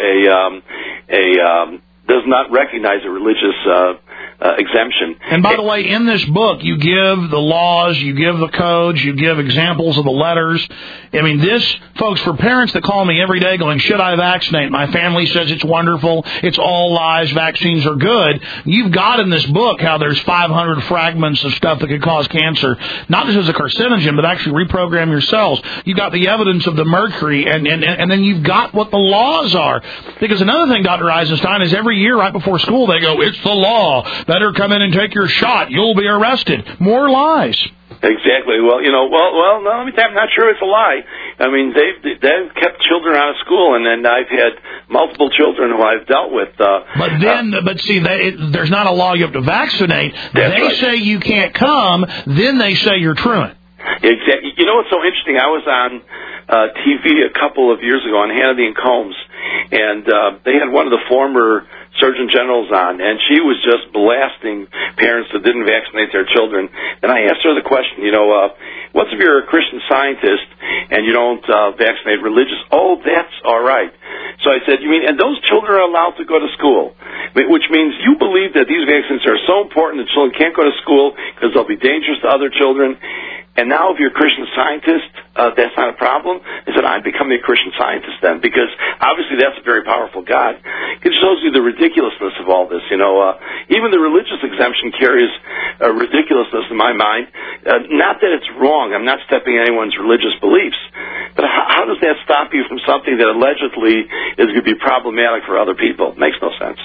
[SPEAKER 6] does not recognize a religious exemption.
[SPEAKER 2] And by the way, in this book, you give the laws, you give the codes, you give examples of the letters. I mean, this, folks, for parents that call me every day going, should I vaccinate? My family says it's wonderful. It's all lies. Vaccines are good. You've got in this book how there's 500 fragments of stuff that could cause cancer, not just as a carcinogen, but actually reprogram your cells. You've got the evidence of the mercury, and then you've got what the laws are. Because another thing, Dr. Eisenstein, is every year right before school they go, it's the law. Better come in and take your shot. You'll be arrested. More lies.
[SPEAKER 6] Exactly. Well, no, let me tell you, I'm not sure it's a lie. I mean, they've kept children out of school, and then I've had multiple children who I've dealt with.
[SPEAKER 2] But see, there's not a law you have to vaccinate. They
[SPEAKER 6] right.
[SPEAKER 2] say you can't come, then they say you're truant.
[SPEAKER 6] Exactly. You know what's so interesting? I was on TV a couple of years ago on Hannity and Combs, and they had one of the former Surgeon Generals on, and she was just blasting parents that didn't vaccinate their children. And I asked her the question, what's if you're a Christian Scientist and you don't vaccinate religious? Oh, that's all right. So I said, and those children are allowed to go to school, which means you believe that these vaccines are so important that children can't go to school because they'll be dangerous to other children. And now if you're a Christian Scientist, that's not a problem. I said, I'm becoming a Christian Scientist then, because obviously that's a very powerful God. It shows you the ridiculousness of all this. Even the religious exemption carries a ridiculousness in my mind. Not that it's wrong. I'm not stepping anyone's religious beliefs. But how does that stop you from something that allegedly is going to be problematic for other people? Makes no sense.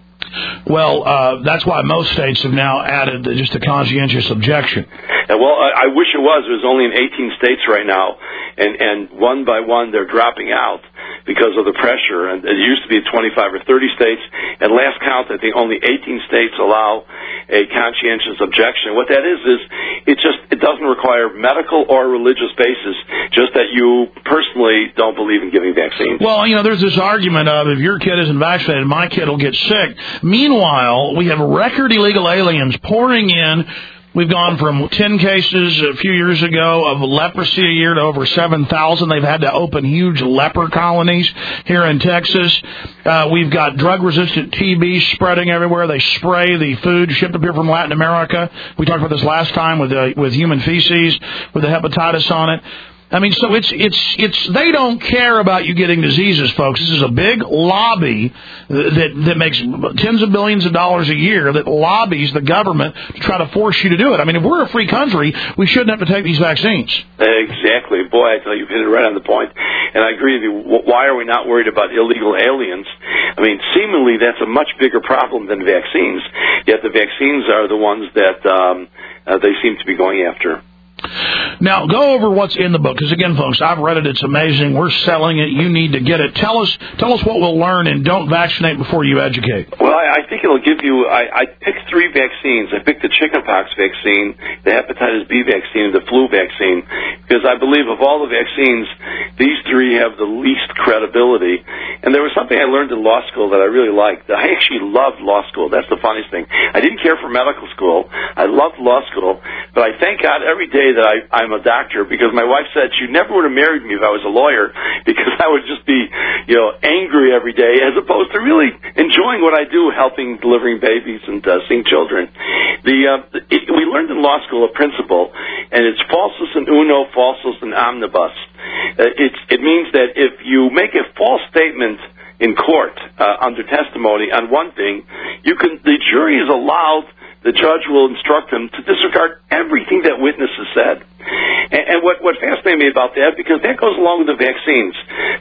[SPEAKER 2] Well, that's why most states have now added just a conscientious objection.
[SPEAKER 6] Well, I wish it was. There's only in 18 states right now, and one by one they're dropping out because of the pressure. And it used to be 25 or 30 states. At last count, I think only 18 states allow a conscientious objection. What that is it doesn't require medical or religious basis, just that you personally don't believe in giving vaccines.
[SPEAKER 2] Well, there's this argument of if your kid isn't vaccinated, my kid will get sick. Meanwhile, we have record illegal aliens pouring in. We've gone from 10 cases a few years ago of leprosy a year to over 7,000. They've had to open huge leper colonies here in Texas. We've got drug-resistant TB spreading everywhere. They spray the food shipped up here from Latin America. We talked about this last time with human feces, with the hepatitis on it. I mean, so it's they don't care about you getting diseases, folks. This is a big lobby that makes tens of billions of dollars a year that lobbies the government to try to force you to do it. I mean, if we're a free country, we shouldn't have to take these vaccines.
[SPEAKER 6] Exactly. Boy, I tell you, you've hit it right on the point. And I agree with you. Why are we not worried about illegal aliens? I mean, seemingly that's a much bigger problem than vaccines, yet the vaccines are the ones that they seem to be going after.
[SPEAKER 2] Now, go over what's in the book, because again, folks, I've read it. It's amazing. We're selling it. You need to get it. Tell us what we'll learn, and don't vaccinate before you educate.
[SPEAKER 6] Well, I think it'll give you. I picked 3 vaccines. I picked the chickenpox vaccine, the hepatitis B vaccine, and the flu vaccine, because I believe of all the vaccines, these 3 have the least credibility. And there was something I learned in law school that I really liked. I actually loved law school. That's the funniest thing. I didn't care for medical school. I loved law school, but I thank God every day that I'm a doctor, because my wife said she never would have married me if I was a lawyer, because I would just be, angry every day, as opposed to really enjoying what I do, helping, delivering babies, and seeing children. We learned in law school a principle, and it's falsus in uno, falsus in omnibus. It means that if you make a false statement in court under testimony on one thing, the jury is allowed. The judge will instruct them to disregard everything that witness has said. And what fascinated me about that, because that goes along with the vaccines.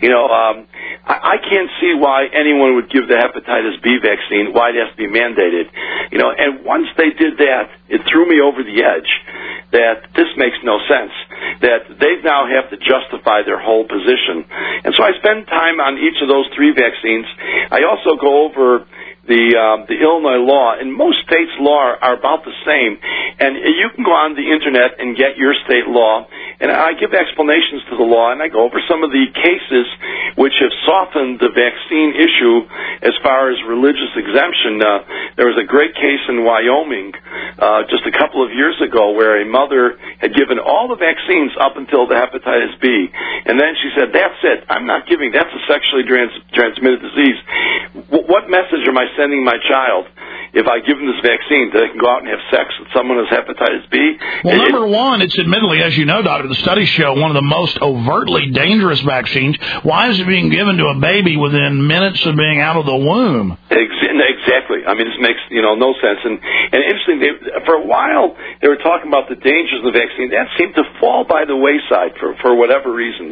[SPEAKER 6] I can't see why anyone would give the hepatitis B vaccine, why it has to be mandated. And once they did that, it threw me over the edge that this makes no sense, that they now have to justify their whole position. And so I spend time on each of those 3 vaccines. I also go over the Illinois law, and most states' law are about the same. And you can go on the internet and get your state law, And I give explanations to the law, and I go over some of the cases which have softened the vaccine issue as far as religious exemption. There was a great case in Wyoming just a couple of years ago where a mother had given all the vaccines up until the hepatitis B, and then she said, "That's it. I'm not giving. That's a sexually transmitted disease. What message am I sending my child if I give them this vaccine that they can go out and have sex with someone who has hepatitis B?"
[SPEAKER 2] Well, number one, it's admittedly, as you know, Doctor, the studies show one of the most overtly dangerous vaccines. Why is it being given to a baby within minutes of being out of the womb?
[SPEAKER 6] Exactly. I mean, this makes no sense. And interesting, for a while they were talking about the dangers of the vaccine. That seemed to fall by the wayside for whatever reason,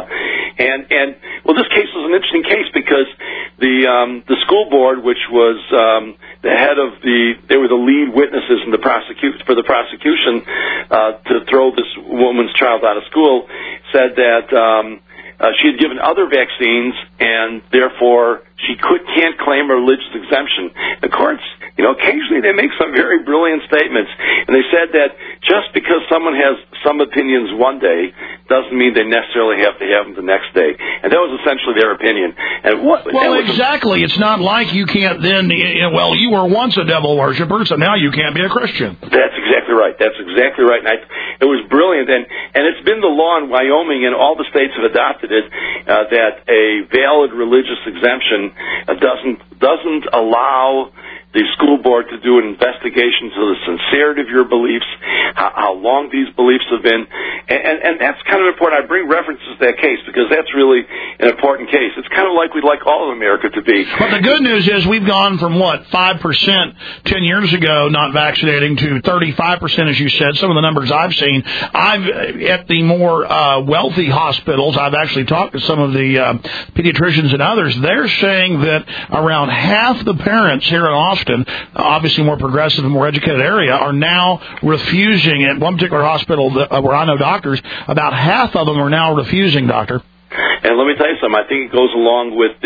[SPEAKER 6] And well, this case was an interesting case because the school board, which was the head of they were the lead witnesses in for the prosecution to throw this woman's child out of school, said that she had given other vaccines and therefore she can't claim a religious exemption. The courts, occasionally they make some very brilliant statements, and they said that just because someone has some opinions one day doesn't mean they necessarily have to have them the next day. And that was essentially their opinion. And
[SPEAKER 2] exactly. It's not like you can't then, you were once a devil worshiper, so now you can't be a Christian.
[SPEAKER 6] That's exactly right. And it was brilliant. And it's been the law in Wyoming, and all the states have adopted it, that a valid religious exemption doesn't allow the school board to do an investigation into the sincerity of your beliefs, how long these beliefs have been, and that's kind of important. I bring references to that case because that's really an important case. It's kind of like we'd like all of America to be.
[SPEAKER 2] But the good news is we've gone from, 5% 10 years ago not vaccinating to 35%, as you said, some of the numbers I've seen. At the more wealthy hospitals, I've actually talked to some of the pediatricians and others. They're saying that around half the parents here in Austin, obviously more progressive and more educated area, are now refusing. At one particular hospital where I know doctors, about half of them are now refusing, Doctor.
[SPEAKER 6] And let me tell you something. I think it goes along with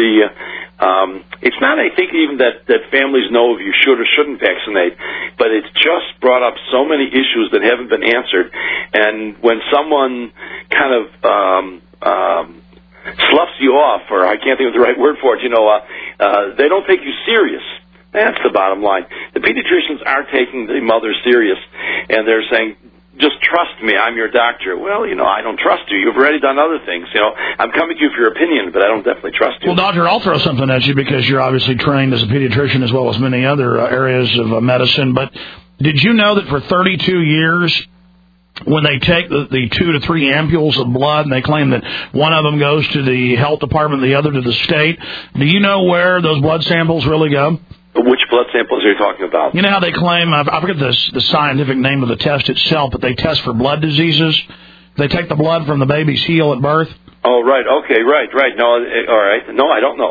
[SPEAKER 6] it's not, I think, even that families know if you should or shouldn't vaccinate, but it's just brought up so many issues that haven't been answered. And when someone kind of sloughs you off, or I can't think of the right word for it, they don't take you serious. That's the bottom line. The pediatricians are taking the mother serious, and they're saying, just trust me, I'm your doctor. Well, I don't trust you. You've already done other things. I'm coming to you for your opinion, but I don't definitely trust you.
[SPEAKER 2] Well, Doctor, I'll throw something at you because you're obviously trained as a pediatrician as well as many other areas of medicine. But did you know that for 32 years, when they take the 2 to 3 ampules of blood and they claim that one of them goes to the health department, the other to the state, do you know where those blood samples really go?
[SPEAKER 6] Which blood samples are you talking about?
[SPEAKER 2] You know how they claim, I forget the scientific name of the test itself, but they test for blood diseases? They take the blood from the baby's heel at birth?
[SPEAKER 6] Oh, right. Okay, right. No, all right. No, I don't know.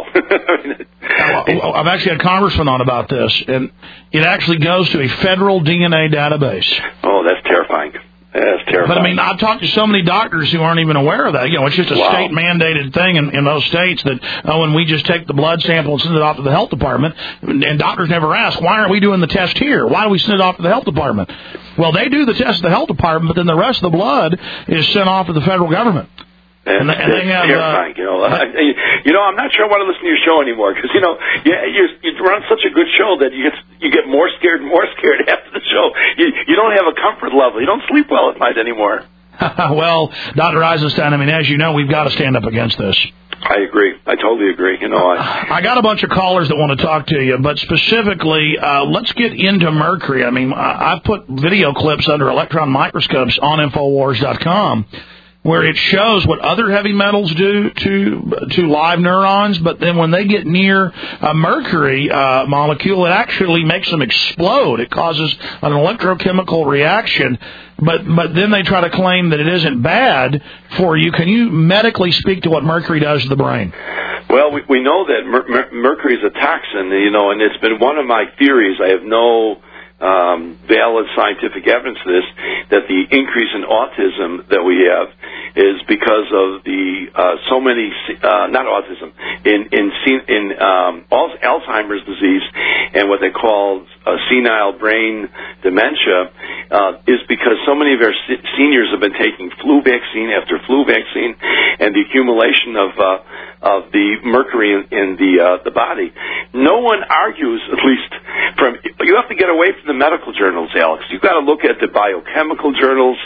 [SPEAKER 2] I've actually had Congressman on about this, and it actually goes to a federal DNA database.
[SPEAKER 6] Oh, that's terrifying. That's terrifying.
[SPEAKER 2] But, I mean, I've talked to so many doctors who aren't even aware of that. It's just a state-mandated thing in those states that, when we just take the blood sample and send it off to the health department, and doctors never ask, why aren't we doing the test here? Why do we send it off to the health department? Well, they do the test at the health department, but then the rest of the blood is sent off to the federal government.
[SPEAKER 6] And they have terrifying. I'm not sure I want to listen to your show anymore because you run such a good show that you get more scared and more scared after the show. You don't have a comfort level. You don't sleep well at night anymore.
[SPEAKER 2] Well, Dr. Eisenstein, I mean, as you know, we've got to stand up against this.
[SPEAKER 6] I agree. I totally agree.
[SPEAKER 2] I got a bunch of callers that want to talk to you, but specifically, let's get into mercury. I mean, I put video clips under electron microscopes on Infowars.com. where it shows what other heavy metals do to live neurons, but then when they get near a mercury molecule, it actually makes them explode. It causes an electrochemical reaction, but then they try to claim that it isn't bad for you. Can you medically speak to what mercury does to the brain?
[SPEAKER 6] Well, we know that mercury is a toxin, and it's been one of my theories. I have no valid scientific evidence to this, that the increase in autism that we have is because of the so many not autism in Alzheimer's disease, and what they call senile brain dementia is because so many of our seniors have been taking flu vaccine after flu vaccine, and the accumulation of the mercury in the body. No one argues, at least you have to get away from the medical journals, Alex. You've got to look at the biochemical journals,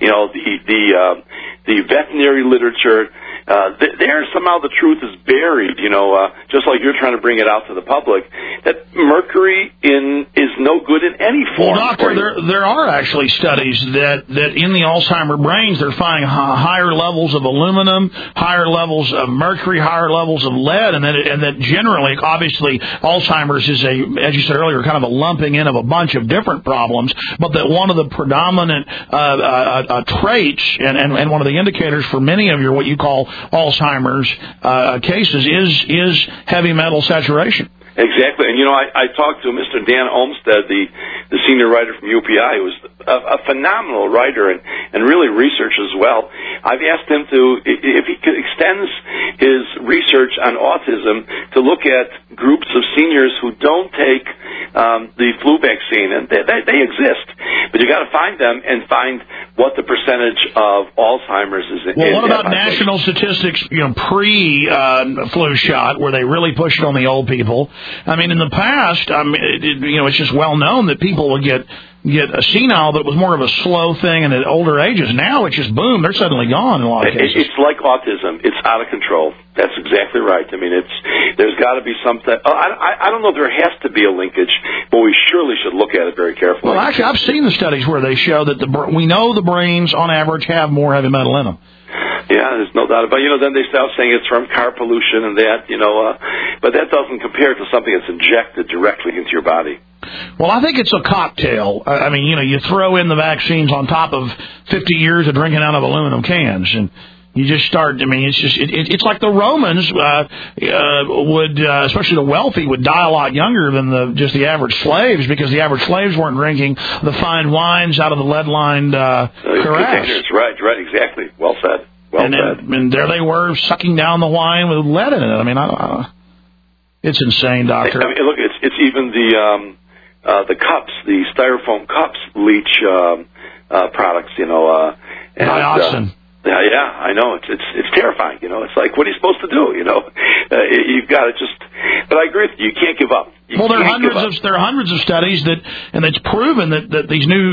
[SPEAKER 6] the veterinary literature. There somehow the truth is buried, just like you're trying to bring it out to the public, that mercury is no good in any form.
[SPEAKER 2] Well, Doctor, there are actually studies that in the Alzheimer brains they're finding higher levels of aluminum, higher levels of mercury, higher levels of lead, and that generally, obviously, Alzheimer's is as you said earlier, kind of a lumping in of a bunch of different problems, but that one of the predominant traits and one of the indicators for many of your what you call Alzheimer's cases is heavy metal saturation.
[SPEAKER 6] Exactly, and I talked to Mr. Dan Olmsted, the senior writer from UPI, who was a phenomenal writer and really researches well. I've asked him if he extends his research on autism to look at groups of seniors who don't take the flu vaccine, and they exist, but you got to find them and find what the percentage of Alzheimer's is.
[SPEAKER 2] Well, what about national statistics, pre-flu shot, where they really push it on the old people? I mean, in the past, it's just well known that people would get a senile that was more of a slow thing and at older ages. Now it's just boom, they're suddenly gone in a lot of cases.
[SPEAKER 6] It's like autism. It's out of control. That's exactly right. I mean, there's got to be something. I don't know if there has to be a linkage, but we surely should look at it very carefully.
[SPEAKER 2] Well, actually, I've seen the studies where they show that we know the brains on average have more heavy metal in them.
[SPEAKER 6] Yeah, there's no doubt about it. Then they start saying it's from car pollution and that, but that doesn't compare to something that's injected directly into your body.
[SPEAKER 2] Well, I think it's a cocktail. I mean, you throw in the vaccines on top of 50 years of drinking out of aluminum cans, and you just start. I mean, it's like the Romans would, especially the wealthy, would die a lot younger than just the average slaves, because the average slaves weren't drinking the fine wines out of the lead-lined carafe.
[SPEAKER 6] Right, exactly. Well said.
[SPEAKER 2] And there they were sucking down the wine with lead in it. I mean, it's insane, Doctor.
[SPEAKER 6] I mean, look, it's even the cups, the styrofoam cups leach products,
[SPEAKER 2] dioxin.
[SPEAKER 6] Yeah, I know. It's terrifying. It's like, what are you supposed to do? You've got to just. But I agree with you. You can't give up.
[SPEAKER 2] There are hundreds of studies and it's proven that these new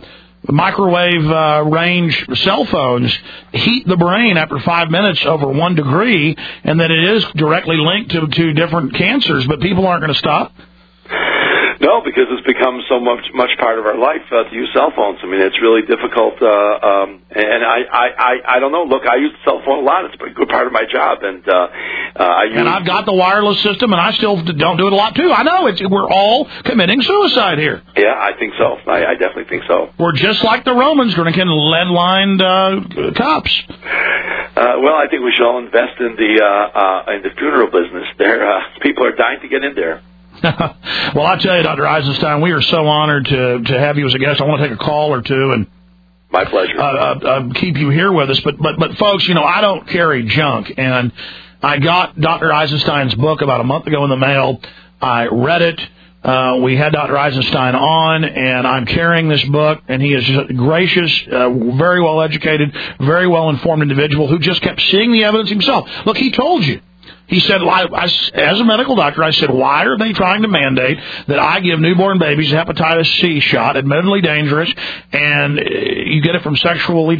[SPEAKER 2] microwave range cell phones heat the brain after 5 minutes over 1 degree, and that it is directly linked to different cancers. But people aren't going to stop.
[SPEAKER 6] No, because it's become so much part of our life to use cell phones. I mean, it's really difficult, and I don't know. Look, I use the cell phone a lot. It's a good part of my job, and
[SPEAKER 2] I've got the wireless system, and I still don't do it a lot too. I know we're all committing suicide here.
[SPEAKER 6] Yeah, I think so. I definitely think so.
[SPEAKER 2] We're just like the Romans, drinking lead-lined cups.
[SPEAKER 6] Well, I think we should all invest in the funeral business. People are dying to get in there.
[SPEAKER 2] Well, I tell you, Dr. Eisenstein, we are so honored to have you as a guest. I want to take a call or two and
[SPEAKER 6] my pleasure.
[SPEAKER 2] Keep you here with us. But folks, I don't carry junk, and I got Dr. Eisenstein's book about a month ago in the mail. I read it. We had Dr. Eisenstein on, and I'm carrying this book, and he is just gracious, very well educated, very well informed individual who just kept seeing the evidence himself. Look, he told you. He said, as a medical doctor, I said, why are they trying to mandate that I give newborn babies a hepatitis C shot, admittedly dangerous, and you get it from generally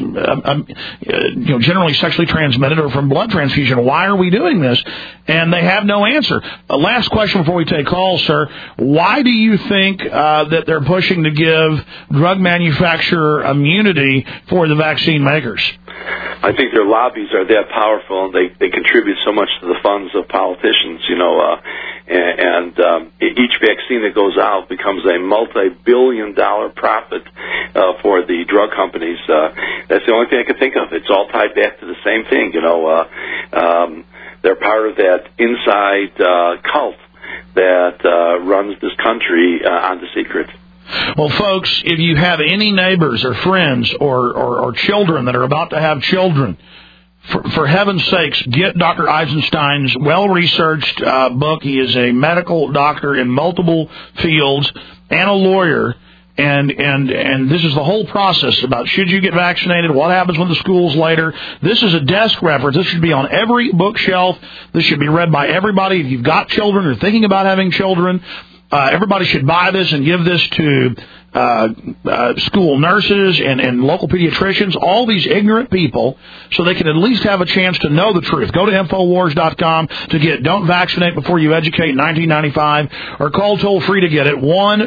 [SPEAKER 2] sexually transmitted or from blood transfusion? Why are we doing this? And they have no answer. Last question before we take calls, sir. Why do you think that they're pushing to give drug manufacturer immunity for the vaccine makers?
[SPEAKER 6] I think their lobbies are that powerful, and they contribute so much to the funds of politicians, and each vaccine that goes out becomes a multi-billion-dollar profit for the drug companies. That's the only thing I can think of. It's all tied back to the same thing, They're part of that inside cult that runs this country on the secret.
[SPEAKER 2] Well, folks, if you have any neighbors or friends or children that are about to have children, for heaven's sakes, get Dr. Eisenstein's well-researched book. He is a medical doctor in multiple fields and a lawyer. And this is the whole process about should you get vaccinated, what happens with the schools later. This is a desk reference. This should be on every bookshelf. This should be read by everybody. If you've got children or thinking about having children, everybody should buy this and give this to school nurses and local pediatricians, all these ignorant people, so they can at least have a chance to know the truth. Go to Infowars.com to get Don't Vaccinate Before You Educate 1995, or call toll-free to get it,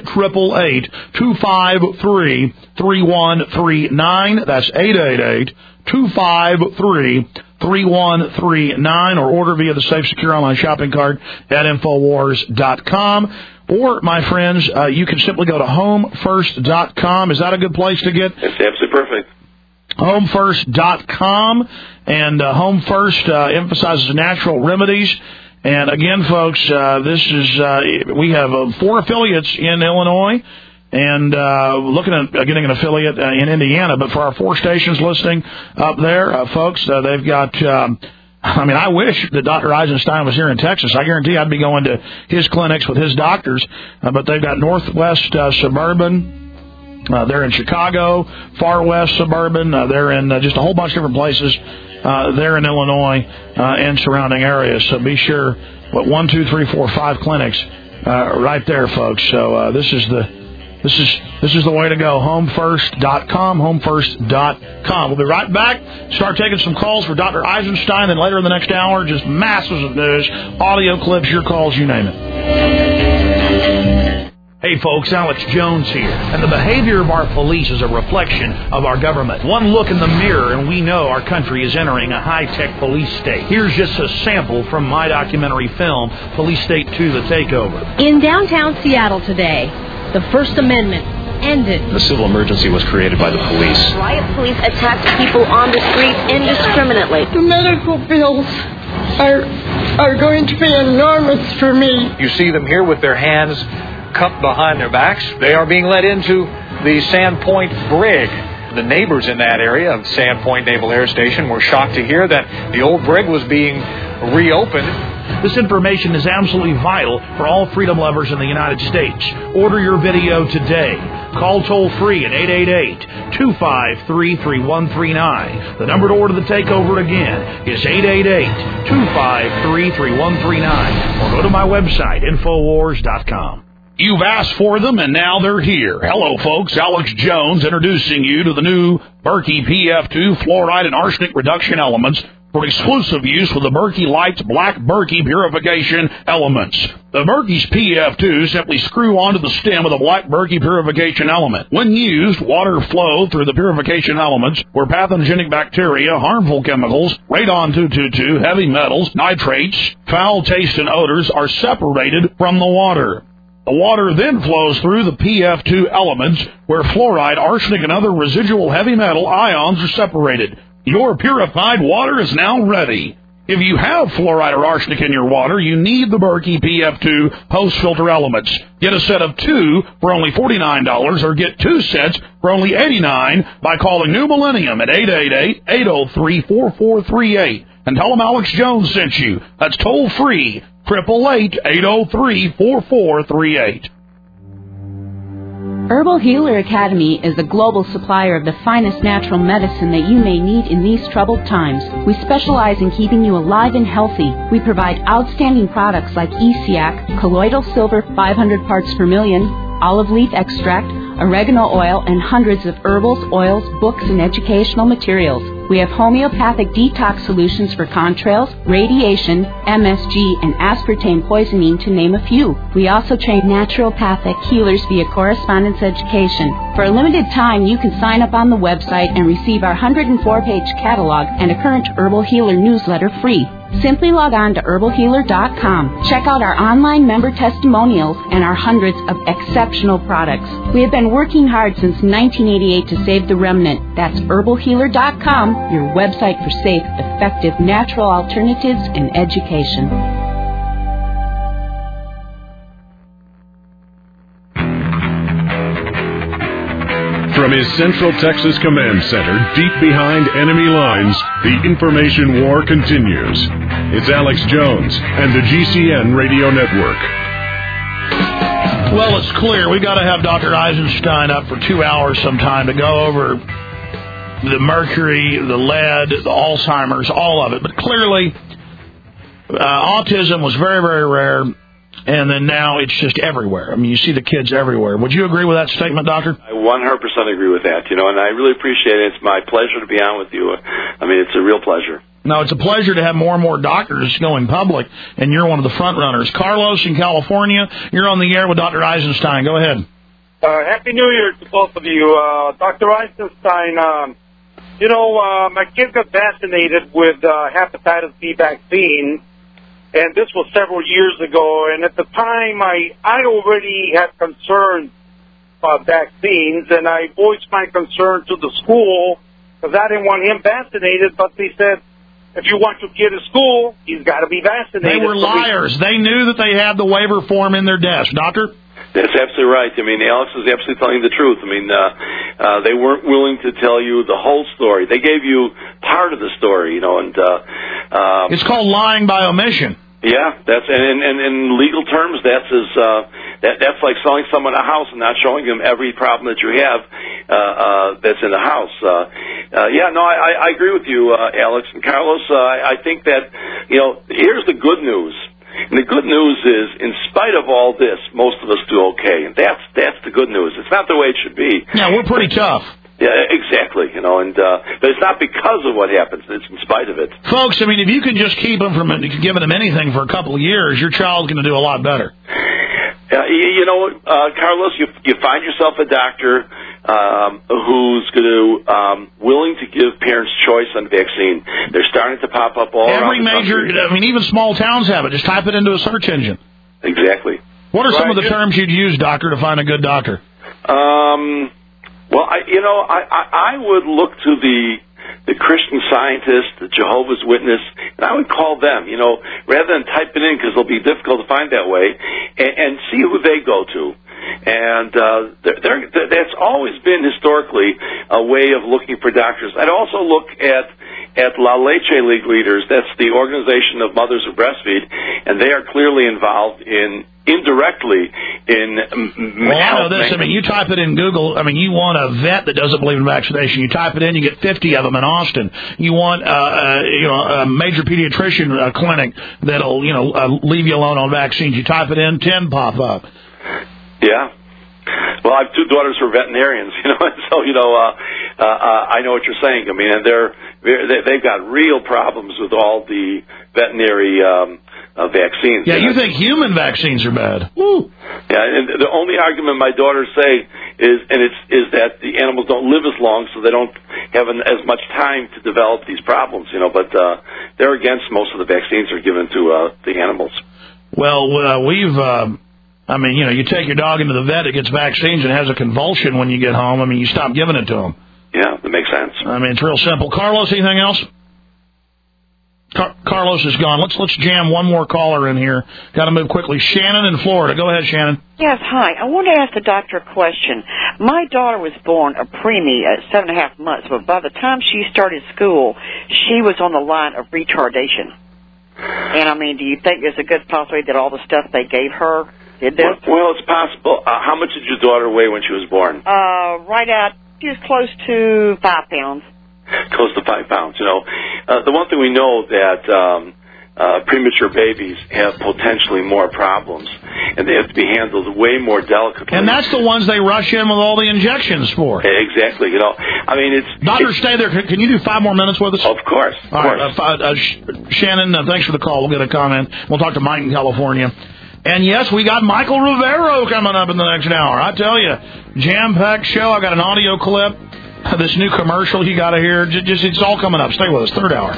[SPEAKER 2] 1-888-253-3139. That's 888-253-3139, or order via the Safe Secure Online Shopping cart at Infowars.com. Or, my friends, you can simply go to HomeFirst.com. Is that a good place to get?
[SPEAKER 6] It's absolutely perfect.
[SPEAKER 2] HomeFirst.com. And Home First emphasizes natural remedies. And again, folks, this is we have 4 affiliates in Illinois. And looking at getting an affiliate in Indiana. But for our 4 stations listening up there, folks, they've got... I wish that Dr. Eisenstein was here in Texas. I guarantee I'd be going to his clinics with his doctors. But they've got Northwest Suburban. They're in Chicago, Far West Suburban. They're in just a whole bunch of different places there in Illinois and surrounding areas. So be sure, 1, 2, 3, 4, 5 clinics right there, folks. So this is the way to go. HomeFirst.com, HomeFirst.com. We'll be right back. Start taking some calls for Dr. Eisenstein, and later in the next hour, just masses of news, audio clips, your calls, you name it.
[SPEAKER 4] Hey folks, Alex Jones here. And the behavior of our police is a reflection of our government. One look in the mirror and we know our country is entering a high-tech police state. Here's just a sample from my documentary film, Police State 2, The Takeover.
[SPEAKER 16] In downtown Seattle today, the First Amendment ended.
[SPEAKER 17] The civil emergency was created by the police.
[SPEAKER 18] Riot police attacked people on the street indiscriminately.
[SPEAKER 19] The medical bills are going to be enormous for me.
[SPEAKER 20] You see them here with their hands cupped behind their backs. They are being led into the Sandpoint Brig. The neighbors in that area of Sandpoint Naval Air Station were shocked to hear that the old brig was being reopened.
[SPEAKER 4] This information is absolutely vital for all freedom lovers in the United States. Order your video today. Call toll-free at 888-253-3139. The number to order The Takeover again is 888-253-3139. Or go to my website, Infowars.com.
[SPEAKER 2] You've asked for them, and now they're here. Hello, folks. Alex Jones introducing you to the new Berkey PF2 fluoride and arsenic reduction elements for exclusive use with the Berkey Lights Black Berkey Purification Elements. The Berkey's PF2 simply screw onto the stem of the Black Berkey Purification Element. When used, water flow through the purification elements where pathogenic bacteria, harmful chemicals, radon-222, heavy metals, nitrates, foul taste, and odors are separated from the water. The water then flows through the PF2 elements where fluoride, arsenic, and other residual heavy metal ions are separated. Your purified water is now ready. If you have fluoride or arsenic in your water, you need the Berkey PF2 post-filter elements. Get a set of 2 for only $49 or get 2 sets for only $89 by calling New Millennium at 888-803-4438 and tell them Alex Jones sent you. That's toll-free, 888-803-4438.
[SPEAKER 21] Herbal Healer Academy is a global supplier of the finest natural medicine that you may need in these troubled times. We specialize in keeping you alive and healthy. We provide outstanding products like ESIAC, colloidal silver 500 parts per million, olive leaf extract, oregano oil, and hundreds of herbals, oils, books, and educational materials. We have homeopathic detox solutions for contrails, radiation, MSG, and aspartame poisoning, to name a few. We also train naturopathic healers via correspondence education. For a limited time, you can sign up on the website and receive our 104-page catalog and a current Herbal Healer newsletter free. Simply log on to herbalhealer.com. Check out our online member testimonials and our hundreds of exceptional products. We have been working hard since 1988 to save the remnant. That's herbalhealer.com, your website for safe, effective, natural alternatives and education.
[SPEAKER 1] From his Central Texas Command Center, deep behind enemy lines, the information war continues. It's Alex Jones and the GCN Radio Network.
[SPEAKER 2] Well, it's clear we got to have Dr. Eisenstein up for 2 hours sometime to go over the mercury, the lead, the Alzheimer's, all of it. But clearly, autism was very, very rare. And then now it's just everywhere. I mean, you see the kids everywhere. Would you agree with that statement, Doctor?
[SPEAKER 6] I 100% agree with that, and I really appreciate it. It's my pleasure to be on with you. I mean, it's a real pleasure.
[SPEAKER 2] No, it's a pleasure to have more and more doctors going public, and you're one of the front runners. Carlos in California, you're on the air with Dr. Eisenstein. Go ahead.
[SPEAKER 3] Happy New Year to both of you. Dr. Eisenstein, my kid got vaccinated with hepatitis B vaccine. And this was several years ago, and at the time I already had concerns about vaccines, and I voiced my concern to the school because I didn't want him vaccinated, but they said, if you want your kid to school, he's got to be vaccinated.
[SPEAKER 2] They were liars. They knew that they had the waiver form in their desk. Doctor?
[SPEAKER 6] That's absolutely right. I mean, Alex is absolutely telling the truth. I mean, they weren't willing to tell you the whole story. They gave you part of the story, and
[SPEAKER 2] it's called lying by omission.
[SPEAKER 6] Yeah, that's and in legal terms, that's like selling someone a house and not showing them every problem that you have that's in the house. I agree with you, Alex and Carlos. I think that here's the good news. And the good news is, in spite of all this, most of us do okay. And that's the good news. It's not the way it should be.
[SPEAKER 2] Yeah, we're pretty tough.
[SPEAKER 6] Yeah, exactly. But it's not because of what happens. It's in spite of it.
[SPEAKER 2] Folks, I mean, if you can just keep them from giving them anything for a couple of years, your child's going to do a lot better.
[SPEAKER 6] Carlos, you find yourself a doctor who's going to willing to give parents choice on vaccine. They're starting to pop up all around the country.
[SPEAKER 2] I mean, even small towns have it. Just type it into a search engine.
[SPEAKER 6] Exactly.
[SPEAKER 2] What are some of the terms you'd use, doctor, to find a good doctor?
[SPEAKER 6] Well, I would look to the Christian Scientist, the Jehovah's Witness, and I would call them, rather than type it in because it'll be difficult to find that way, and see who they go to. And that's always been historically a way of looking for doctors. I'd also look at La Leche League Leaders. That's the organization of mothers who breastfeed, and they are clearly involved indirectly in
[SPEAKER 2] well, I know this. I mean, you type it in Google. I mean, you want a vet that doesn't believe in vaccination. You type it in, you get 50 of them in Austin. You want a major pediatrician clinic that'll leave you alone on vaccines. You type it in, 10 pop up.
[SPEAKER 6] Yeah. Well, I have two daughters who are veterinarians, so I know what you're saying. I mean, and they've got real problems with all the veterinary vaccines.
[SPEAKER 2] Yeah, you think human vaccines are bad? Woo.
[SPEAKER 6] Yeah, and the only argument my daughters say is that the animals don't live as long, so they don't have as much time to develop these problems. But they're against most of the vaccines are given to the animals.
[SPEAKER 2] Well, we've. You take your dog into the vet, it gets vaccines and has a convulsion when you get home. I mean, you stop giving it to them.
[SPEAKER 6] Yeah, that makes sense.
[SPEAKER 2] I mean, it's real simple. Carlos, anything else? Carlos is gone. Let's jam one more caller in here. Got to move quickly. Shannon in Florida. Go ahead, Shannon.
[SPEAKER 22] Yes, hi. I want to ask the doctor a question. My daughter was born a preemie at 7.5 months, but by the time she started school, she was on the line of retardation. And, do you think there's a good possibility that all the stuff they gave her did this?
[SPEAKER 6] Well, it's possible. How much did your daughter weigh when she was born?
[SPEAKER 22] She was close to 5 pounds.
[SPEAKER 6] Close to 5 pounds. The one thing we know that premature babies have potentially more problems, and they have to be handled way more delicately.
[SPEAKER 2] And that's the ones they rush in with all the injections for.
[SPEAKER 6] Exactly.
[SPEAKER 2] Doctor, stay there. Can you do 5 more minutes with us?
[SPEAKER 6] Of course.
[SPEAKER 2] All right. Shannon, thanks for the call. We'll get a comment. We'll talk to Mike in California. And yes, we got Michael Rivero coming up in the next hour. I tell you, jam-packed show. I got an audio clip. This new commercial you got to hear. It's all coming up. Stay with us. Third hour.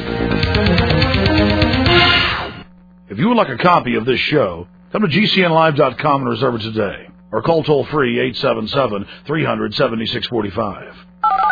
[SPEAKER 2] If you would like a copy of this show, come to GCNlive.com and reserve it today. Or call toll-free 877-300-7645.